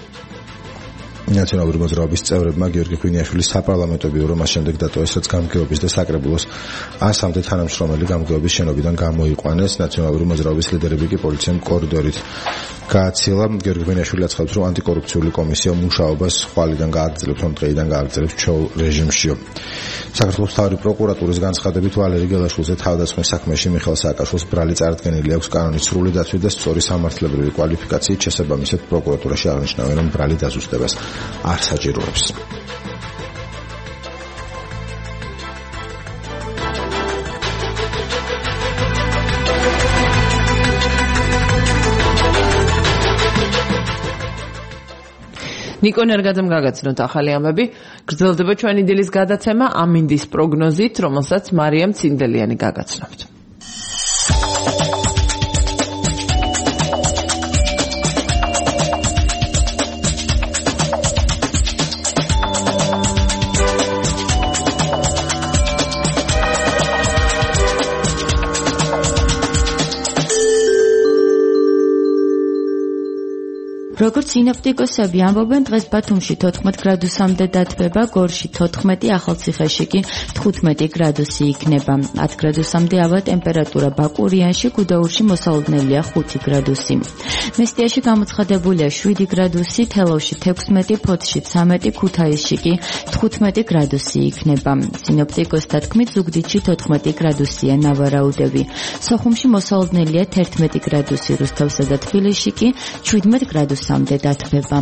Speaker 3: ნაციონალური მოძრაობის წევრებმა გიორგი ღვინიაშვილის საპარლამენტო ბიურო მას შემდეგ დატოვეს რაც გამგეობის და საკრებულოს 100-მდე თანამშრომელი გამგეობის შენობიდან გამოიყვანეს ნაციონალური მოძრაობის ლიდერები კი პოლიციამ კორიდორით გააცილა გიორგი ღვინიაშვილი აცხადებს რომ ანტიკორუფციული კომისია მუშაობას ხვალიდან გააგრძელებს რომ დღეიდან გააგრძელებს ჩოულ რეჟიმშიო საქართველოს მთავარი პროკურატურის განცხადებით ვალერი გელაშვილზე თავდასხმის საქმეში მიხეილ სააკაშვილს ბრალი წარდგენილი აქვს კანონის სრული დაცვით და სწორი სამართლებრივი კვალიფიკაციით შესაბამისად პროკურატურაში აღნიშნავენ რომ ბრალი დაზუსტებას არ საჭიროებს
Speaker 2: ნიკო ნერგაძემ გაგაცნოთ ახალი ამბები გრძელდება ჩვენი დილის გადაცემა ამინდის პროგნოზით რომელსაც მარიამ ცინდელიანი გაგაცნობთ
Speaker 4: როგორც სინოპტიკოსები ამბობენ, დღეს ბათუმში 14 გრადუსამდე დათბება, გორში 14, ახალციხეში კი 15 გრადუსი იქნება. 10 გრადუსამდე ავა ტემპერატურა ბაკურიანში, გუდაურში მოსალოდნელია 5 გრადუსი. მესტიაში გამოცხადებულია 7 გრადუსი, თელავში 16, ფოთში 13, ქუთაისში კი 15 გრადუსი იქნება. სინოპტიკოსთა თქმით, ზუგდიდში 14 გრადუსია ნავარაუდები. სოხუმში მოსალოდნელია 11 გრადუსი, რუსთავსა და თბილისში კი 17 გრადუსი სამდე დათბება.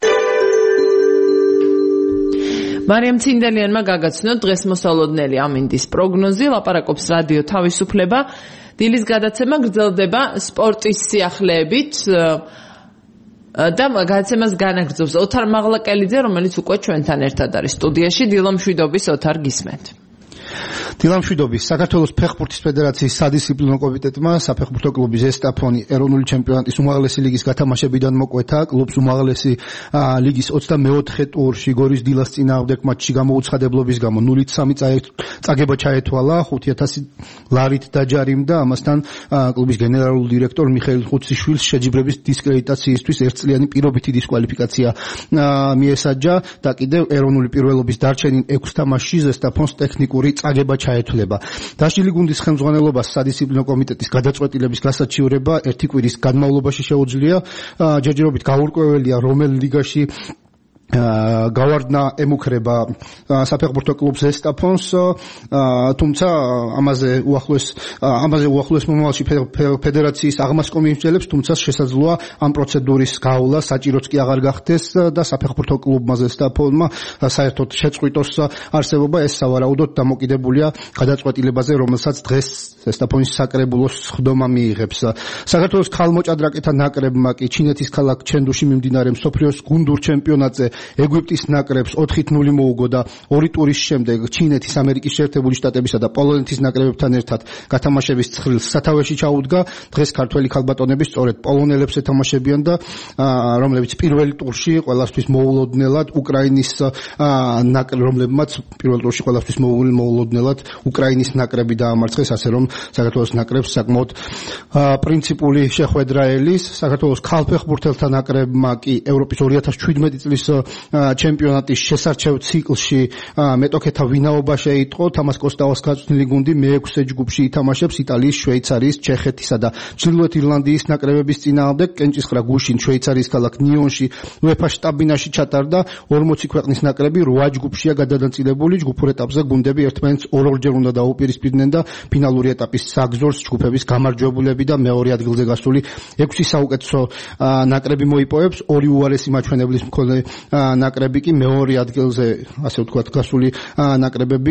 Speaker 2: მარიამ ცინდელიანმა გაგაცნოთ დღეს მოსალოდნელი ამინდის პროგნოზი, ლაპარაკობს რადიო თავისუფლება. დილის გადაცემა გრძელდება სპორტის სიახლეებით და გადაცემას განაგრძობს ოთარ მაღლაკელიძე, რომელიც უკვე ჩვენთან ერთად არის სტუდიაში. დილო მშვიდობის ოთარ, გისმენთ.
Speaker 15: დილამშვიდობის საქართველოს ფეხბურთის ფედერაციის სადისციპლინო კომიტეტმა საფეხბურთო კლუბი ზესტაფონი ეროვნული ჩემპიონატის უმაღლესი ლიგის გათამაშებიდან მოკვეთა. კლუბს უმაღლესი ლიგის 24 ტურში გორის დილას წინააღმდეგ მატჩში გამოუცხადებლობის გამო 0-3 წაგება ჩაეთვალა, 5000 ლარით დაჯარიმდა. ამასთან კლუბის გენერალური დირექტორ მიხეილ ხუციშვილს შეჯიბრების დისკრედიტაციისთვის ერთწლიანი პირობითი დისკვალიფიკაცია მიესაჯა და კიდევ ეროვნული პირველობის დარჩენილ 6 თამაშში ზესტაფონს ტექნიკური წაგება ჩაეთვლება. დაშლილი გუნდის ხელმძღვანელობას სადისციპლინო კომიტეტის გადაწყვეტილების გასაჩივრება ერთი კვირის განმავლობაში შეუძლია. ჯერჯერობით გაურკვეველია რომელ ლიგაში გავარდნა ემუქრება საფეხბურთო კლუბს ზესტაფონს, თუმცა ამაზე უახლოეს მომავალში ფედერაციის აღმას კომისიელებს, თუმცა შესაძლოა ამ პროცედურის გავლა საჭიროც კი აღარ გახდეს და საფეხბურთო კლუბმა ზესტაფონმა საერთოდ შეწყვიტოს არსებობა. ეს სავარაუდოდ დამოკიდებულია გადაწყვეტილებაზე, რომელსაც დღეს ზესტაფონის საკრებულოს სხდომა მიიღებს. საქართველოს ქალმოჭადრაკეთა ნაკრებმა კი ჩინეთის ქალაქ ჩენდუში მიმდინარე მსოფლიოს გუნდურ ჩემპიონატზე ეგვიპტის ნაკრებს 4-0 მოუგო და ორი ტურის შემდეგ ჩინეთის, ამერიკის შეერთებული შტატებისა და პოლონეთის ნაკრებებთან ერთად გათამაშების ცხრილს სათავეში ჩაუდგა. დღეს ქართველი ქალბატონები სწორედ პოლონელებს ეთამაშებიან და რომლებიც პირველ ტურში ყველასთვის მოულოდნელად უკრაინის რომლებმაც პირველ ტურში ყველასთვის მოულოდნელად უკრაინის ნაკრები დაამარცხეს, ასე რომ საქართველოს ნაკრებს საკმაოდ პრინციპული შეხვედრა ელის. საქართველოს ქალფეხბურთელთა ნაკრებმა კი ევროპის 2017 წლის ჩემპიონატის შესარჩევ ციკლში მეტოქეთა ვინაობა შეიტყო. თამას კოსტაოს გაწვრთნილი გუნდი მე-6 ჯგუფში ითამაშებს იტალიის, შვეიცარიის, ჩეხეთისა და ჩრდილოეთ ირლანდიის ნაკრებების წინააღმდეგ. კენჭისყრა გუშინ შვეიცარიის ქალაქ ნიონში UEFA შტაბ-ბინაში ჩატარდა. 40 ქვეყნის ნაკრები 8 ჯგუფშია გადანაწილებული. ჯგუფურ ეტაპზე გუნდები ერთმანეთს ორ-ორჯერ უნდა დაუპირისპირდნენ და ფინალური ეტაპის საგზურს ჯგუფების გამარჯვებულები და მეორე ადგილზე გასული 6 საუკეთესო ნაკრები მოიპოვებს. ორი უარესი მაჩვენებლის მქონე ნაკრები კი მეორე ადგილზე, ასე ვთქვათ, გასული ნაკრებები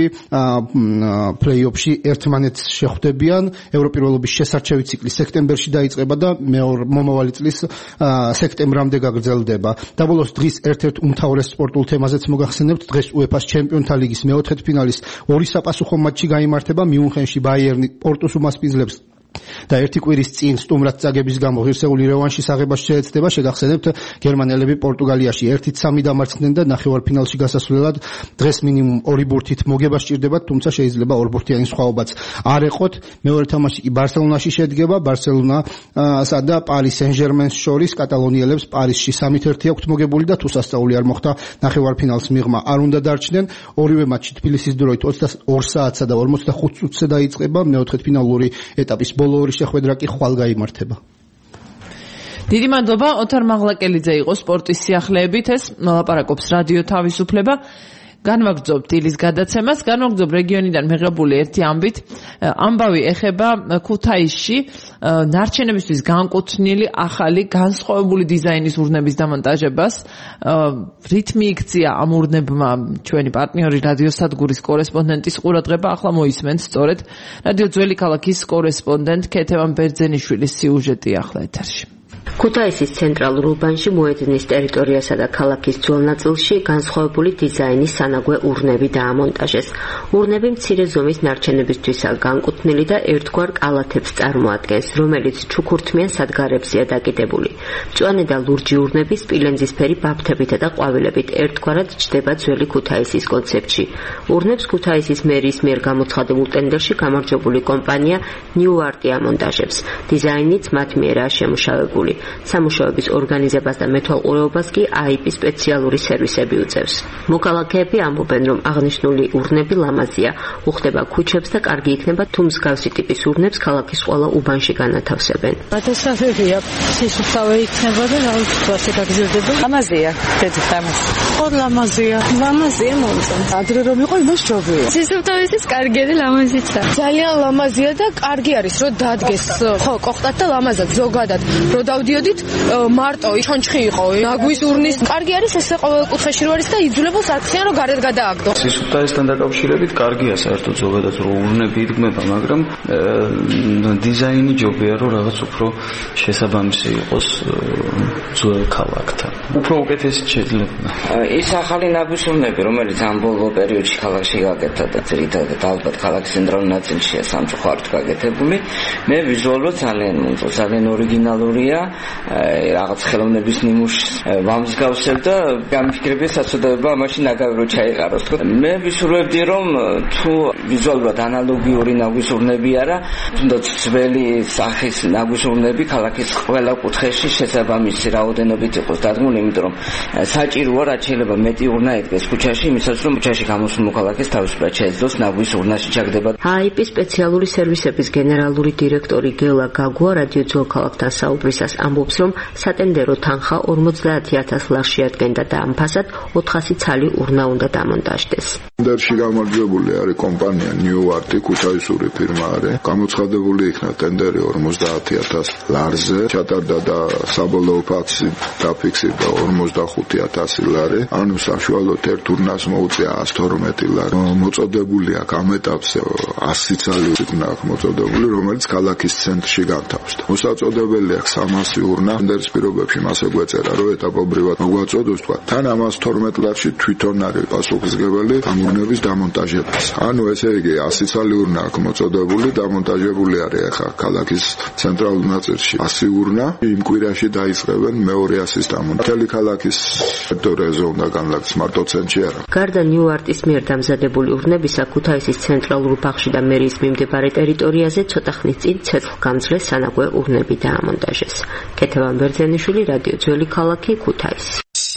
Speaker 15: პლეი-ოფში ერთმანეთს შეხვდებიან. ევროპირველობის შესარჩევი ციკლი სექტემბერში დაიწყება და მომავალი წლის სექტემბრამდე გაგრძელდება. და ბოლოს დღის ერთ-ერთ უმთავრეს სპორტულ თემაზეც მოგახსენებთ. დღეს UEFA-ს ჩემპიონთა ლიგის მეოთხედფინალის ორი საპასუხო მატჩი გაიმართება. მიუნხენში ბაიერნი პორტუს უმასპინძლებს და ერთი კვირის წინ სტუმრად წაგების გამო ღირსეული რევანშის აღებას შეეცდება. შეგახსენებთ, გერმანელები პორტუგალიაში 1-3 დამარცხდნენ და ნახევარფინალში გასასვლელად დღეს მინიმუმ 2 ბურთით მოგება სჭირდებათ, თუმცა შეიძლება ორბურთიანი სხვაობაც არ ეყოთ. მეორე თამაში კი ბარსელონაში შედგება. ბარსელონასა და პარი სენ-ჟერმენს შორის კატალონიელებს პარიზში 3-1 აქვთ მოგებული და თუ სასწაული არ მოხდა ნახევარფინალს მიღმა არ უნდა დარჩნენ. ორივე მატჩი თბილისის დროით 22 საათსა და 45 წუთზე დაიწყება. მეოთხედფინალური ეტაპის ბოლო ორი შეხვედრა კი ხვალ გაიმართება.
Speaker 2: დიდი მადლობა, ოთარ მაღლაკელიძე იყო სპორტის სიახლეებით. ეს ლაპარაკობს რადიო თავისუფლება. განვაგრძობ დილის გადაცემას, განვაგრძობ რეგიონიდან მიღებული ერთი ამბით. ამბავი ეხება ქუთაისში ნარჩენებისთვის განკუთვნილი ახალი განსხვავებული დიზაინის ურნების დამონტაჟებას. რითმი იქცია ამ ურნებმა ჩვენი პარტნიორი რადიოსადგურის კორესპონდენტის ყურადღება. ახლა მოისმენთ სწორედ რადიო ძველი ქალაქის კორესპონდენტ ქეთევან ბერძენიშვილის სიუჟეტი ახლა ეთერში.
Speaker 16: ქუთაისის ცენტრალურ უბანში მოედნის ტერიტორიასა და ქალაქის ძველ ნაწილში განსხვავებული დიზაინის სანაგვე ურნები დაამონტაჟეს. ურნები მცირე ზომის ნარჩენებისთვისაა განკუთვნილი და ერთგვარ კალათებს წარმოადგენს, რომელიც ჩუქურთმიან სადგარებზეა დაკიდებული. მწვანე და ლურჯი ურნები სპილენძისფერი ბაფთებითა და ყვავილებით ერთგვარად ჯდება ძველი ქუთაისის კონცეფტში. ურნებს ქუთაისის მერის მიერ გამოცხადებულ ტენდერში გამარჯვებული კომპანია ნიუ არტი ამონტაჟებს. დიზაინიც მათ მიერაა შემუშავებული. სამუშაოების ორგანიზებას და მეთვალყურეობას კი AIP სპეციალური სერვისები უწევს. მოქალაქეები ამბობენ, რომ აღნიშნული ურნები ლამაზია, უხდება ქუჩებს და კარგი იქნება, თუ მსგავსი ტიპის ურნებს ქალაქის ყველა უბანში განათავსებენ.
Speaker 17: გადასაღებია, სისუფთავე იქნება და რაღაც ასე გაგზავნება. ლამაზია, დედამის. ხო, ლამაზია. ლამაზია მომწონს. ადრე რომ იყო იმას ჯობია.
Speaker 18: სისუფთავეsis კარგია და ლამაზიცა.
Speaker 17: ძალიან ლამაზია და კარგი არის, რომ დადგეს. ხო, ყოხტად და ლამაზად ზოგადად. რომ დავდიო მოდიოდით მარტო ჩონჩხი იყო ნაგვის ურნის კარგი არის ესე ყოველ კუთხეში რო არის და იძულებელს აქციან რომ გარეთ გადააგდო
Speaker 19: სისუფთავესთან დაკავშირებით კარგია საერთოდ ზოგადად რომ ურნები იდგმება მაგრამ დიზაინი ჯობია რომ რაღაც უფრო შესაბამისი იყოს ძველ ქალაქთან უფრო უკეთესი შეიძლება
Speaker 20: ის ახალი ნაგვის რომელიც ამ ბოლო პერიოდში ქალაქში გაკეთდა და ძირითადად ალბათ ქალაქის ცენტრალურ ნაწილშია სამწუხაროდ გაკეთებული მე ვიზუალურად ძალიან მომწონს ძალიან ორიგინალურია რაღაც ხელოვნების ნიმუშს ვამსგავსებ და გამიფიქრებია საცოდაობა ამაში ნაგავი რო ჩაიყაროს თქო მე ვისურვებდი რომ თუ ვიზუალურად ანალოგიური ნაგვის ურნები არა თუნდაც ძველი სახის ნაგვის ურნები ქალაქის ყველა კუთხეში შესაბამისი რაოდენობით იყოს დადგმული იმიტომ რომ საჭიროა რაც შეიძლება მეტი ურნა ედგეს ქუჩაში იმისათვის რომ ქუჩაში გამოსულ მოქალაქეს თავისუფლად შეეძლოს ნაგვის ურნაში ჩაგდება
Speaker 16: აიპ სპეციალური სერვისების გენერალური დირექტორი გელა გაგუა რადიო ძველ ქალაქთან საუბრისას ამბობს რომ სატენდერო თანხა 50000 ლარს შეადგენდა და ამ ფასად 400 ცალი ურნა უნდა დამონტაჟდეს
Speaker 21: ტენდერში გამარჯვებული არის კომპანია ნიუარტი ქუთაისური ფირმა არის გამოცხადებული იქნა ტენდერი 50000 ლარზე ჩატარდა და საბოლოო ფაქტი დაფიქსირდა 45000 ლარი ანუ საშუალოდ ერთ ურნას მოუწია 112 ლარი მოწოდებული აქვს ამ ეტაპზე 100 ცალი ურნა აქვს მოწოდებული რომელიც ქალაქის ცენტრში განთავსდა მოსაწოდებელი აქვს 300 ურნა ტენდერის პირობებში მას ეგვეწერა რომ ეტაპობრივად მოგვაწოდოს თქვა თან 112 ლარში თვითონ არის პასუხისმგებელი ამ ურნების დამონტაჟებას ანუ ესე იგი 100 ცალი ურნა აქვს მოწოდებული დამონტაჟებული არის ახლა ქალაქის ცენტრალურ ნაწილში 100 ურნა იმ კვირაში დაიწყებენ მეორე 100-ის დამონტაჟი ქალაქის ტერიტორიაზე უნდა განლაგდეს მარტო ცენტრში არა
Speaker 16: გარდა ნიუარტის მიერ დამზადებული ურნებისა ქუთაისის ცენტრალურ ბაღში და მერიის მიმდებარე ტერიტორიაზე ცოტა ხნის წინ ცეცხლგამძლე სანაგვე ურნები დაამონტაჟეს ქეთევან ბერძენიშვილი რადიო ძველი ქალაქი ქუთაისი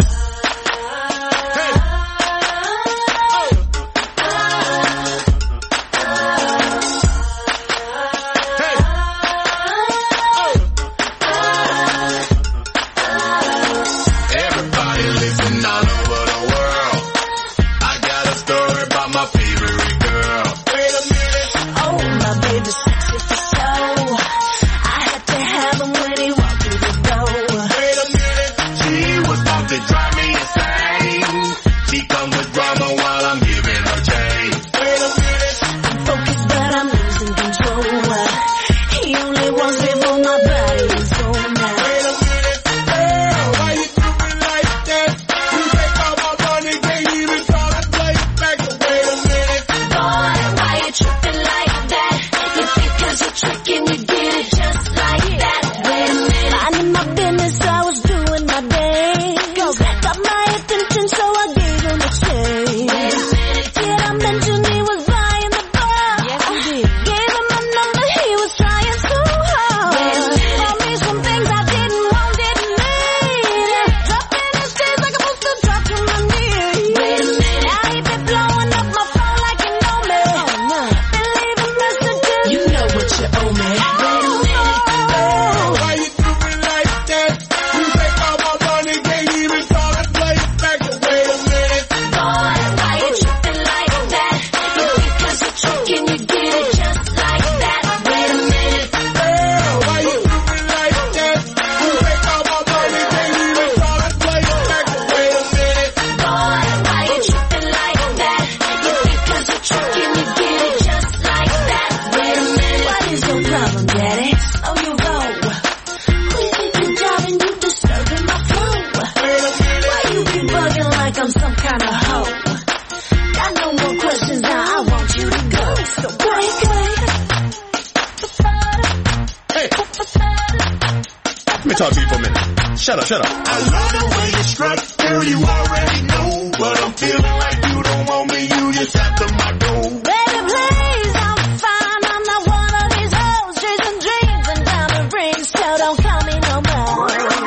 Speaker 22: Shut up. I love the way you strut, girl, you already know. But I'm feeling like you don't want me, you just after my door.
Speaker 23: Baby, please, I'm fine. I'm not one of these hoes chasing dreams and diamond rings. So don't call me no more.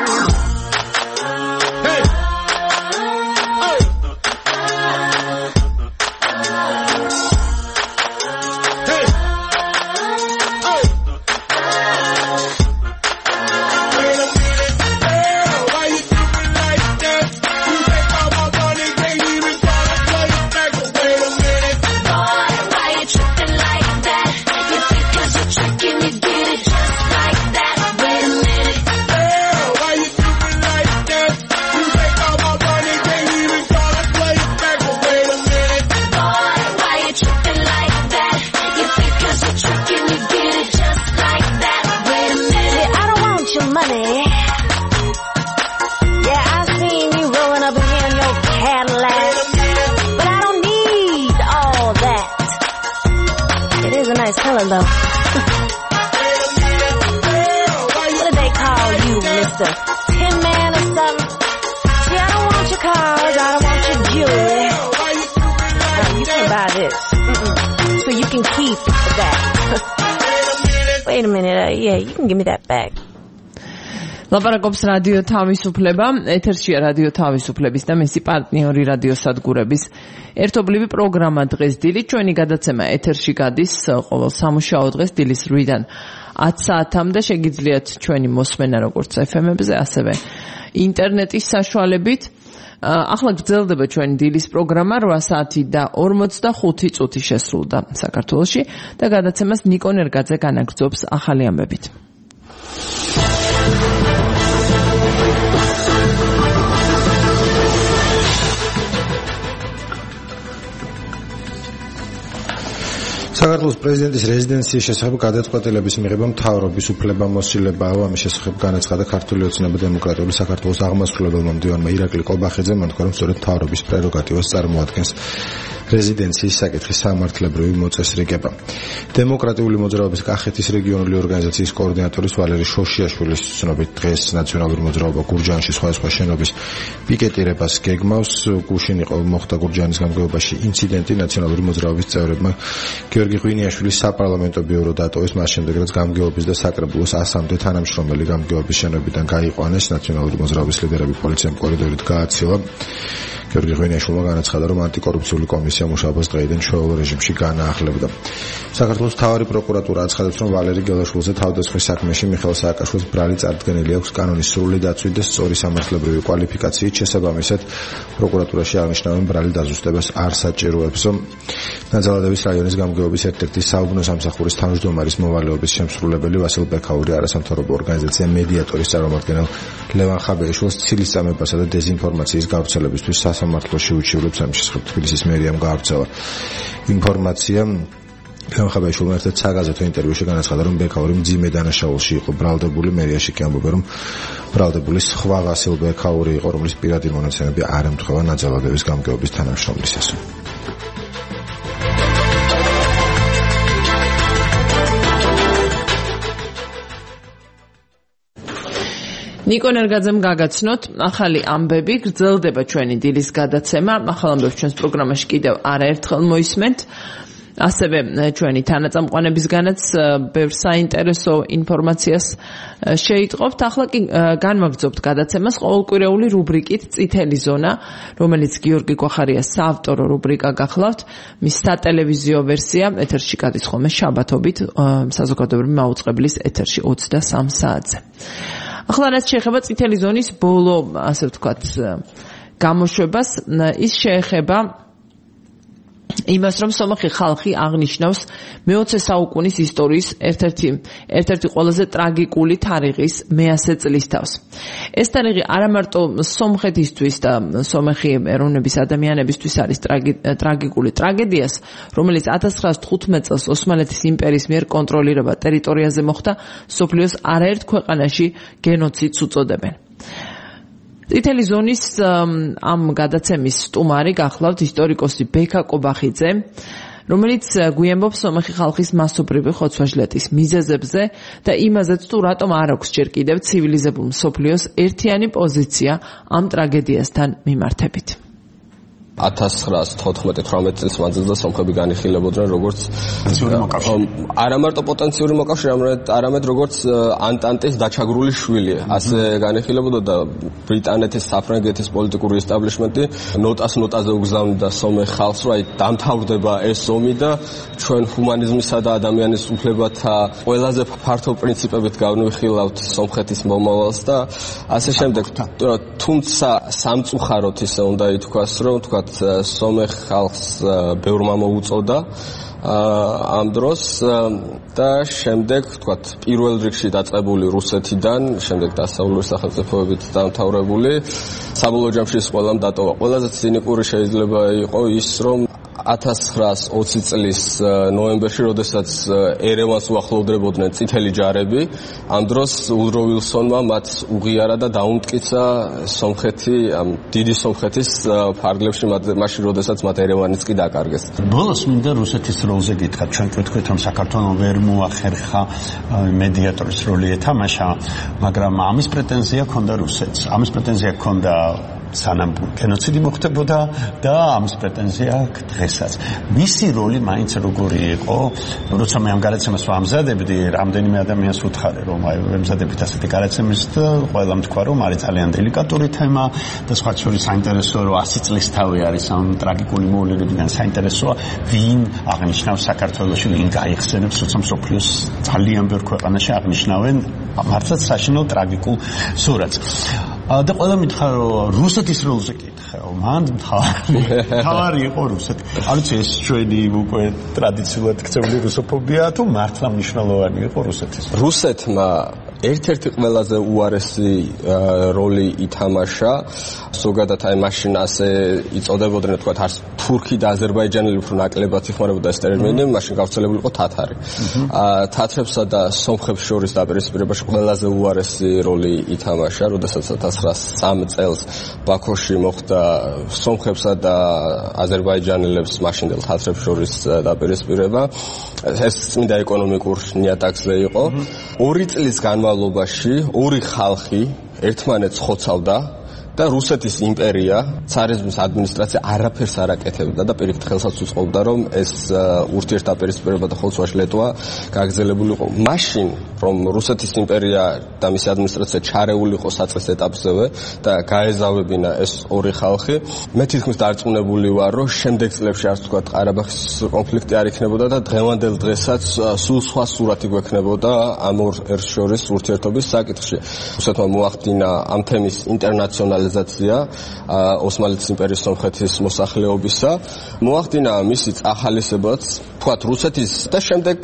Speaker 23: Hey. nice. Hella low. What do they call you, Mr. Tin Man or something? See, I don't want your cars. I don't want your jewelry. You can buy this. So you can keep that. Wait a minute. Yeah, you can give me that back.
Speaker 2: ლაპარაკობს რადიო თავისუფლება, ეთერშია რადიო თავისუფლების და მისი პარტნიორი რადიო სადგურების ერთობლივი პროგრამა დღეს დილით. ჩვენი გადაცემა ეთერში გადის ყოველ სამუშაო დღეს დილის 8-დან 10 საათამდე. შეგიძლიათ ჩვენი მოსმენა როგორც FM-ებზე, ასევე ინტერნეტის საშუალებით. ახლა გრძელდება ჩვენი დილის პროგრამა 8 საათი და 45 წუთი შესრულდა საქართველოში და გადაცემას ნიკონ ერგაძე განაგრძობს ახალი ამბებით.
Speaker 3: საქართველოს პრეზიდენტის რეზიდენციის შესახებ გადაწყვეტილების მიღება მთავრობის უფლებამოსილებაა. ამის შესახებ განაცხადა ქართული ოცნება დემოკრატიული საქართველოს აღმასრულებელმა მდივანმა ირაკლი ყობახიძემ, თქვა, რომ სწორედ მთავრობის პრეროგატივას წარმოადგენს რეზიდენციის საკითხის სამართლებრივი მოწესრიგება. დემოკრატიული მოძრაობის კახეთის რეგიონული ორგანიზაციის კოორდინატორის ვალერი შოშიაშვილის ცნობით დღეს ნაციონალური მოძრაობა გურჯაანში სხვადასხვა შენობის პიკეტირებას გეგმავს. გუშინ მოხდა გურჯაანის გამგეობაში ინციდენტი. ნაციონალური მოძრაობის წევრებმა გიორგი ღვინიაშვილის საპარლამენტო ბიურო დატოვეს, მას შემდეგ რაც გამგეობის და საკრებულოს 100-მდე თანამშრომელი გამგეობის შენობიდან გაიყვანეს. ნაციონალური მოძრაობის ლიდერები პოლიციამ კორიდორით გააცილა. გიორგი ღვინიაშვილმა განაცხადა, რომ ანტიკორუფციული კომისია მუშაობას დღეიდან ჩვეულ რეჟიმში განაახლებდა. საქართველოს მთავარი პროკურატურა აცხადებს, რომ ვალერი გელაშვილზე თავდასხმის საქმეში მიხეილ სააკაშვილს ბრალი წარდგენილი აქვს კანონის სრული დაცვით და სწორი სამართლებრივი კვალიფიკაციით. შესაბამისად, პროკურატურაში აღნიშნავენ ბრალი დაზუსტებას არ საჭიროებს. ნაძალადევის რაიონის გამგეობის ერთ-ერთი საუბნო სამსახურის თავმჯდომარის მოვალეობის შემსრულებელი ვასილ ბექაური არასამთავრობო ორგანიზაცია მედიატორის წარმომადგენელ ლევან ხაბეიშვილს ცილის წამებასა და დეზინფორმაციის გავრცელებისთვის სასამართლოში უჩივლებს. ამის შესახებ თბილისის მერიამ გაავრცელა ინფორმაცია. ლევან ხაბეიშვილმა ერთ-ერთ საგაზეთო ინტერვიუში განაცხადა, რომ ბექაური მძიმე დანაშაულში იყო ბრალდებული. მერიაში კი ამბობენ, რომ ბრალდებული სხვა ვასილ ბექაური იყო, რომლის პირადი მონაცემები არ ემთხვევა ნაძალადევის გამგეობის თანამშრომლისას.
Speaker 2: ნიკონ ერგაძემ გაგაცნოთ ახალი ამბები. გრძელდება ჩვენი დილის გადაცემა. ახალ ამბებს ჩვენს პროგრამაში კიდევ არაერთხელ მოისმენთ. ასევე ჩვენი თანაწამყვანებისგანაც ბევრ საინტერესო ინფორმაციას შეიტყობთ. ახლა კი განვაგრძობთ გადაცემას ყოველკვირეული რუბრიკით წითელი ზონა, რომელიც გიორგი გვახარიას საავტორო რუბრიკა გახლავთ. მის სატელევიზიო ვერსია ეთერში გადის ხოლმე შაბათობით საზოგადოებრივი მაუწყებლის ეთერში 23 საათზე. ახლა რაც შეეხება წითელი ზონის ბოლო, ასე ვთქვათ, გამოშვებას, ის შეეხება იმას, რომ სომეხი ხალხი აღნიშნავს მე-20 საუკუნის ისტორიის ერთ-ერთი ყველაზე ტრაგიკული თარიღის 100 წლის თავს. ეს თარიღი არა მარტო სომხეთისთვის და სომეხი ეროვნების ადამიანებისთვის არის ტრაგიკული ტრაგედიას, რომელიც 1915 წელს ოსმალეთის იმპერიის მიერ კონტროლირება ტერიტორიაზე მოხდა, სოფლიოს არაერთ ქვეყანაში გენოციდს უწოდებენ. წითელი ზონის ამ გადაცემის სტუმარი გახლავთ ისტორიკოსი ბექა ყობახიძე, რომელიც გვიამბობს სომეხი ხალხის მასობრივი ხოცვა-ჟლეტის მიზეზებზე და იმაზეც თუ რატომ არ აქვს ჯერ კიდევ ცივილიზებულ მსოფლიოს ერთიანი პოზიცია ამ ტრაგედიასთან მიმართებით.
Speaker 1: 1914-18 წლის მანძილზე სომხები განიხილებოდნენ როგორც არა მარტო პოტენციური მოკავშირე, არამედ როგორც ანტანტის დაჩაგრული შვილი. ასე განიხილებოდა და ბრიტანეთის, საფრანგეთის პოლიტიკური ესტაბლიშმენტი ნოტაზე უგზავნიდა სომეხ ხალხს, რომ აი დამთავრდება ეს ომი და ჩვენ ჰუმანიზმისა და ადამიანის უფლებათა ყველაზე ფართო პრინციპებით განვიხილავთ სომხეთის მომავალს და ასე შემდეგ. თუმცა სამწუხაროდ ისე უნდა ითქვას, რომ სომეხ ხალხს ბევრმა მოუწოდა ამ დროს და შემდეგ თქვათ პირველ რიგში დაწყებული რუსეთიდან, შემდეგ დასავლური სახელმწიფოებით დამთავრებული საბოლოო ჯამში ყველამ დატოვა. ყველაზე ცინიკური შეიძლება იყო ის, რომ 1920 წლის ნოემბერში, როდესაც ერევანს უახლოვდებოდნენ წითელი ჯარები, ამ დროს უდრო ვილსონმა მათ უღიარა და დაუმტკიცა სომხეთი, ამ დიდი სომხეთის ფარგლებში, მაშინ როდესაც მათ ერევანიც კი დაკარგეს.
Speaker 5: ბოლოს მინდა რუსეთის როლზე გითხრათ, ჩვენ ვთქვით, რომ საქართველოს ვერ მოახერხა მედიატორის როლი ეთამაშა, მაგრამ ამის პრეტენზია ჰქონდა რუსეთს. ამის პრეტენზია ჰქონდა სანამ გენოციდი მოხდებოდა და ამის პრეტენზია აქვს დღესაც. მისი როლი მაინც როგორი იყო, როცა მე ამ გადაცემას ვამზადებდი, რამდენიმე ადამიანს ვუთხარი, რომ აი ვემზადებით ასეთი გადაცემას და ყველამ თქვა, რომ არის ძალიან დელიკატური თემა და სხვა შორის საინტერესოა, რომ 100 წლის თავი არის ამ ტრაგიკული მოვლენებიდან საინტერესოა, ვინ აღნიშნავს საქართველოში, ვინ გაიხსენებს, როცა მსოფლიოს ძალიან ბევრ ქვეყანაში აღნიშნავენ მართლაც საშინელ ტრაგიკულ სურათს. და ყველა მითხრა, რომ რუსეთის როლზე კითხე, მან თავარი იყო რუსეთი. არ ვიცი, ეს ჩვენი უკვე ტრადიციულად ქცეული რუსოფობია თუ მართლა მნიშვნელოვანი იყო რუსეთის.
Speaker 1: რუსეთმა ერთ-ერთი ყველაზე უარესი როლი ითამაშა, ზოგადად აი მაშინ ასე იწოდებოდნენ, თქვათ, არც თურქი და აზერბაიჯანელი უფრო ნაკლებად იხმარებოდა ეს ტერმინი, მაშინ გავრცელებული იყო თათარი. თათრებსა და სომხებს შორის დაპირისპირებაში ყველაზე უარესი როლი ითამაშა, როდესაც 1903 წელს ბაქოში მოხდა სომხებსა და აზერბაიჯანელებს მაშინდელ თათრებს შორის დაპირისპირება. ეს წმინდა ეკონომიკურ ნიატაკზე იყო. 2 წლის განმავლობაში ორი ხალხი ერთმანეთს ხოცავდა და რუსეთის იმპერია, ცარიზმის ადმინისტრაცია არაფერს არ აკეთებდა და პირიქით ხელსაც უწყობდა, რომ ეს ურთიერთდაპირისპირება და ხოცვა შლეტვა გაგრძელებული იყო. მაშინ, რომ რუსეთის იმპერია და მისი ადმინისტრაცია ჩარეული იყო საწყის ეტაპზევე და გაეზავებინა ეს ორი ხალხი, მე თითქმის დარწმუნებული ვარ, რომ შემდეგ წლებში არც თქვა ყარაბაღის კონფლიქტი არ იქნებოდა და დღევანდელ დღესაც სულ სხვა სურათი გვექნებოდა ამ ორ ერთს შორის ურთიერთობის საკითხში. რუსეთმა მოახდინა ამ თემის ინტერნაციონალიზაცია ოსმალეთის იმპერიის სომხეთის მოსახლეობისა, მოახდინა მისი ახალისებაც, თქვათ, რუსეთის და შემდეგ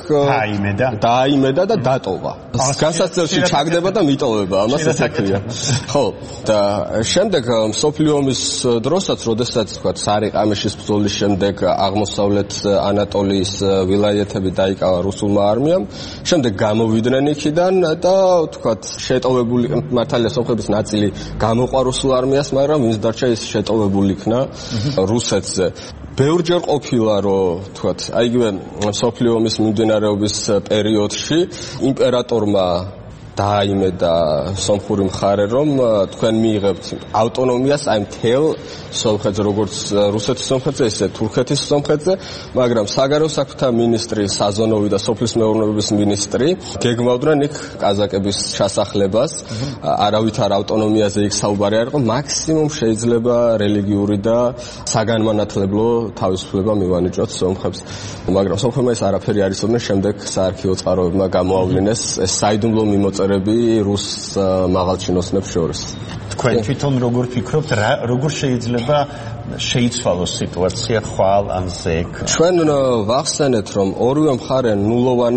Speaker 1: დააიმედა და დატოვა. განსაცდელში ჩაგდება და მიტოვება, ამას ესე ქვია. ხო, და შემდეგ მსოფლიო ომის დროსაც, როდესაც თქვათ, სარიყამიშის ბრძოლის შემდეგ აღმოსავლეთ ანატოლიის ვილაიეთები დაიკავა რუსულმა არმიამ, შემდეგ გამოვიდნენ იქიდან და თქვათ, შეტოვებული მართალია სომხების ნაწილი გამოყვა რუსულ არმიას, მაგრამ ის დარჩა ის შეტოვებული იქნა რუსეთზე. ბევრჯერ ყოფილა, რომ თქვათ, აი იგივე მსოფლიო ომის მიმდინარეობის პერიოდში იმპერატორმა დააიმედა სომხური მხარე, რომ თქვენ მიიღებთ ავტონომიას აი მთელ სომხეთზე, როგორც რუსეთის სომხეთზე, ისე თურქეთის სომხეთზე, მაგრამ საგარეო საქმეთა მინისტრი, საზონოვი და სოფლის მეურნეობის მინისტრი გეგმავდნენ იქ კაზაკების ჩასახლებას, არავითარ ავტონომიაზე იქ საუბარი არ იყო, მაქსიმუმ შეიძლება რელიგიური და საგანმანათლებლო თავისუფლება მივანიჭოთ სომხებს. მაგრამ სომხებმა ეს არაფერი არ იცოდნენ, შემდეგ საარქივო წყაროებმა გამოავლინეს ეს საიდუმლო მიმოწერები რუს მაღალჩინოსნებს შორის.
Speaker 5: თქვენ თვითონ როგორ ფიქრობთ, როგორ შეიძლება შეიცვალოს სიტუაცია ხვალ ან ზეგ?
Speaker 1: ჩვენ ვახსენეთ, რომ ორივე მხარე ნულოვან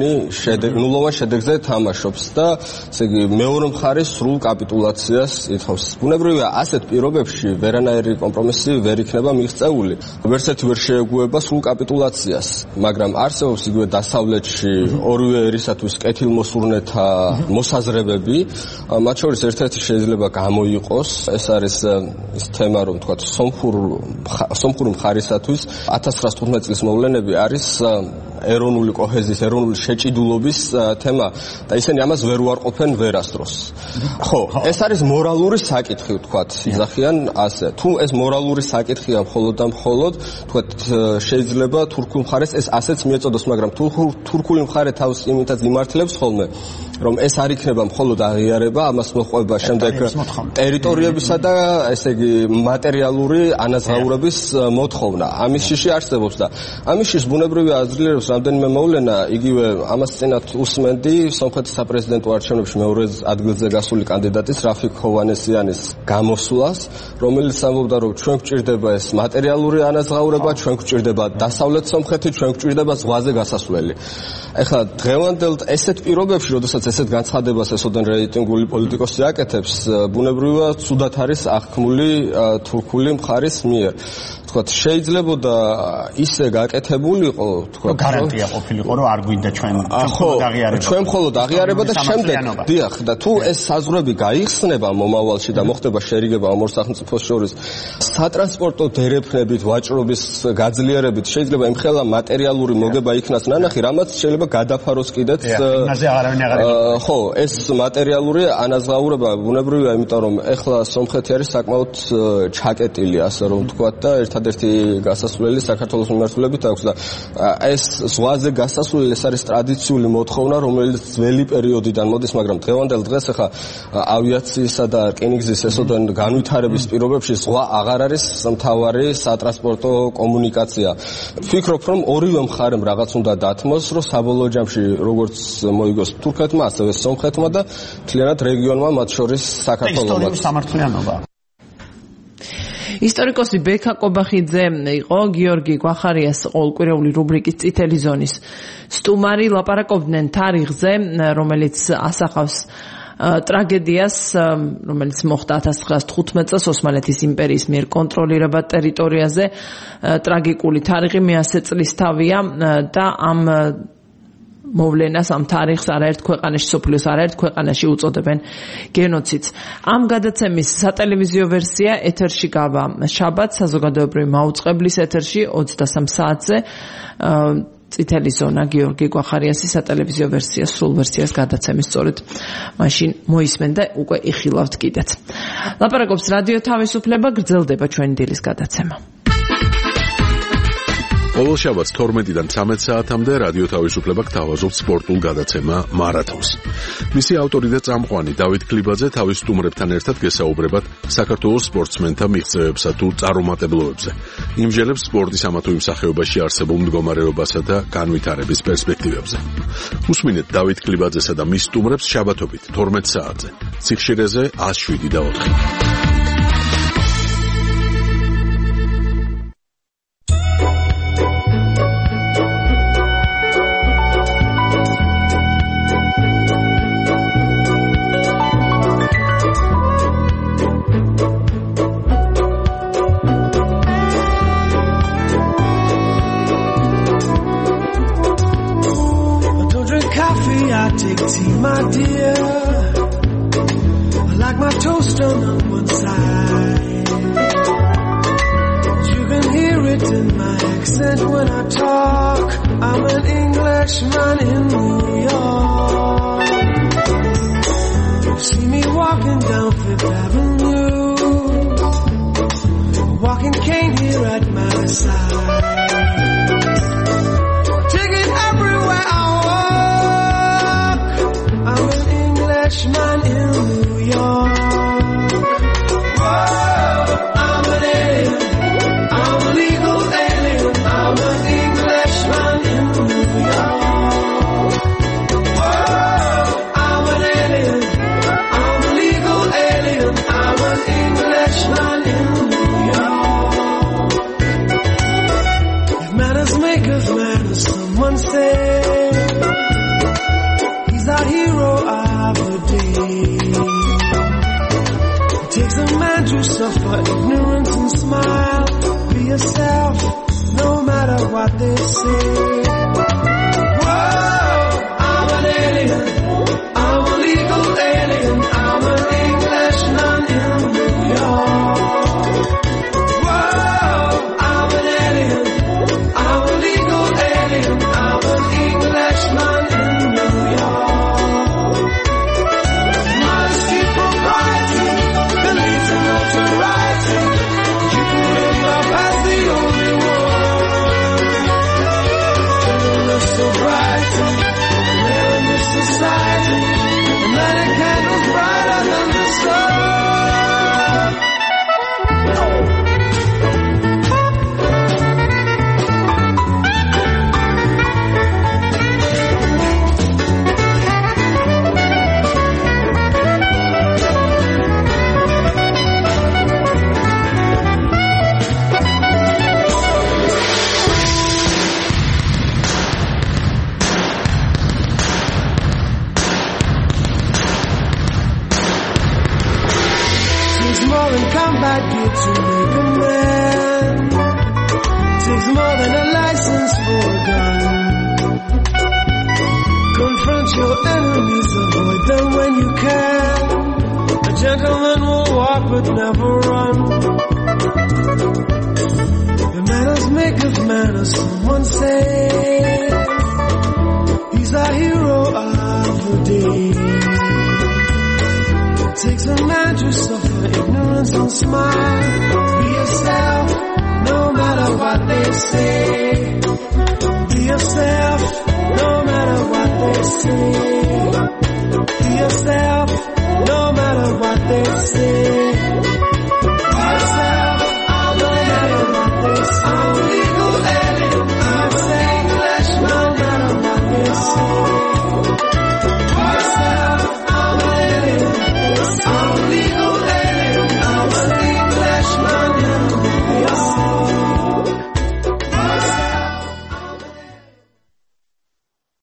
Speaker 1: შედეგზე თამაშობს და ესე იგი მეორე მხარე სრულ კაპიტულაციას ითხოვს. ბუნებრივია, ასეთ პირობებში ვერანაირი კომპრომისი ვერ იქნება მიღწეული. ვერც ერთი ვერ შეეგუება სრულ კაპიტულაციას, მაგრამ არსებობს იგივე დასავლეთში ორივე ერისათვის კეთილმოსურნეთა მოსაზრებები, მათ შორის ერთ-ერთი შეიძლება გამოიყოს, ეს არის ის თემა, რომ თქვათ, სომხური მხარისათვის 1915 წლის მოვლენები არის ეროვნული კოჰეზიის, ეროვნული შეჭიდულობის თემა და ისინი ამას ვერ უარყოფენ ვერასდროს. ხო, ეს არის მორალური საკითხი, ვთქვათ, იძახიან ასე. თუ ეს მორალური საკითხია მხოლოდ და მხოლოდ, ვთქვათ, შეიძლება თურქულ მხარეს ეს ასეც მიეწოდოს, მაგრამ თურქული მხარე თავს იმითაც იმართლებს ხოლმე, რომ ეს არ იქნება მხოლოდ აღიარება, ამას მოყვება შემდეგ ტერიტორიებისა და ესე იგი მატერიალური ანაზღაურების მოთხოვნა. ამის შიში არსებობს და ამის შიშს ბუნებრივია აძლიერებს რამდენიმე მოვლენა, იგივე ამას წინათ უსმენდი სომხეთის საპრეზიდენტო არჩევნებში მეორე ადგილზე გასული კანდიდატის რაფიკ ჰოვანესიანის გამოსვლას, რომელიც ამბობდა, რომ ჩვენ გვჭირდება ეს მატერიალური ანაზღაურება, ჩვენ გვჭირდება დასავლეთ სომხეთი, ჩვენ გვჭირდება ზღვაზე გასასვლელი. ეხლა დღევანდელ ესეთ პირობებში, როდესაც ესეთ განცხადებას ესოდენ რეიტინგული პოლიტიკოსი აკეთებს, ბუნებრივია ცუდად არის აღქმული თურქული მხარის მიერ. თქვათ შეიძლებოდა ისე გაკეთებულიყო, თქვათ
Speaker 5: გარანტია ყოფილიყო, რომ არ გვინდა ჩვენ მხოლოდ აღიარება.
Speaker 1: ჩვენ მხოლოდ აღიარება და შემდეგ დიახ და თუ ეს საზღვრები გაიხსნება მომავალში და მოხდება შერიგება ამ ორ სახელმწიფოს შორის სატრანსპორტო დერეფნებით, ვაჭრობის გაძლიერებით შეიძლება იმხელა მატერიალური მოგება იქნას ნანახი, რამაც შეიძლება გადაფაროს კიდეც ხო, ეს მატერიალური ანაზღაურება ბუნებრივია, იმიტომ რომ ეხლა სომხეთი არის საკმაოდ ჩაკეტილი, ასე რომ ვთქვათ და ერთადერთი გასასვლელი საქართველოს მიმართულებით აქვს და ეს ზღვაზე გასასვლელი ეს არის ტრადიციული მოთხოვნა, რომელიც ძველი პერიოდიდან მოდის, მაგრამ დღევანდელ დღეს ახლა ავიაციისა და რკინიგზის ესოდან განვითარების პირობებში ზღვა აღარ არის მთავარი სატრანსპორტო კომუნიკაცია. ვფიქრობ, რომ ორივე მხარემ რაღაც უნდა დათმოს, რომ საბოლოო ჯამში როგორც მოიგოს თურქეთმა, ასევე სომხეთმა და მთლიანად რეგიონმა, მათ შორის საქართველოსაც.
Speaker 5: ისტორიული სამართლიანობა.
Speaker 2: ისტორიკოსი ბექა კობახიძე იყო გიორგი გვახარიას ყოველკვირეული რუბრიკის წითელი ზონის სტუმარი. ლაპარაკობდნენ თარიღზე, რომელიც ასახავს ტრაგედიას, რომელიც მოხდა 1915 წელს ოსმალეთის იმპერიის მიერ კონტროლირებად ტერიტორიაზე. ტრაგიკული თარიღი მე-100 წლის თავია და ამ მოვლენას, ამ თარიღს არაერთ ქვეყანაში, სოფლიოს არაერთ ქვეყანაში უწოდებენ გენოციდს. ამ გადაცემის სატელევიზიო ვერსია ეთერში გავა შაბათს საზოგადოებრივი მაუწყებლის ეთერში 23 საათზე. წითელი ზონა გიორგი გვახარიასის სატელევიზიო ვერსია, სრულ ვერსიას გადაცემის სწორედ მაშინ მოისმენ და უკვე იხილავთ კიდეც. ლაპარაკობს რადიო თავისუფლება, გრძელდება ჩვენი დილის გადაცემა.
Speaker 6: ყოველ შაბათს 12-დან 13 საათამდე რადიო თავისუფლება გთავაზობს სპორტულ გადაცემა მარათონს. მისი ავტორი და წამყვანი დავით ქლიბაძე თავის სტუმრებთან ერთად გესაუბრებათ საქართველოს სპორტსმენთა მიღწევებსა თუ წარუმატებლობებზე. იმჟელებს სპორტის ამა თუ იმ სახეობაში არსებულ მდგომარეობასა და განვითარების პერსპექტივებზე. უსმინეთ დავით ქლიბაძესა და მის სტუმრებს შაბათობით 12 საათზე. სიხშირეზე 107.4.
Speaker 14: Tea, my dear, I like my toast on one side. You can hear it in my accent when I talk. I'm an Englishman in New York. You see me walking down Fifth Avenue, walking cane here at my side. Taking everywhere I man in New York. Whoa, I'm an alien. I'm a legal alien. I'm an Englishman in New York. Whoa, I'm an alien. I'm a legal alien. I'm an Englishman in New York. If manners make us manners, someone say he's our hero of the day. It takes a man to suffer ignorance and smile. Be yourself, no matter what they say. Whoa, I'm an alien. I'm a legal alien. I'm an Englishman in New York. Whoa, I'm an alien. I'm a legal alien. I'm an Englishman in New York. Modesty, propriety, belief in notoriety. You can live up as the only one. Gentleness, sobriety, live in this society, and let a candle brighter than the sun. More than combat gear to make a man.
Speaker 7: your enemies, avoid them when you can. A gentleman will walk but never run. The manners make of manners, someone say. He's a hero of the day. It takes a man to suffer ignorance and smile. Be yourself, no matter what they say.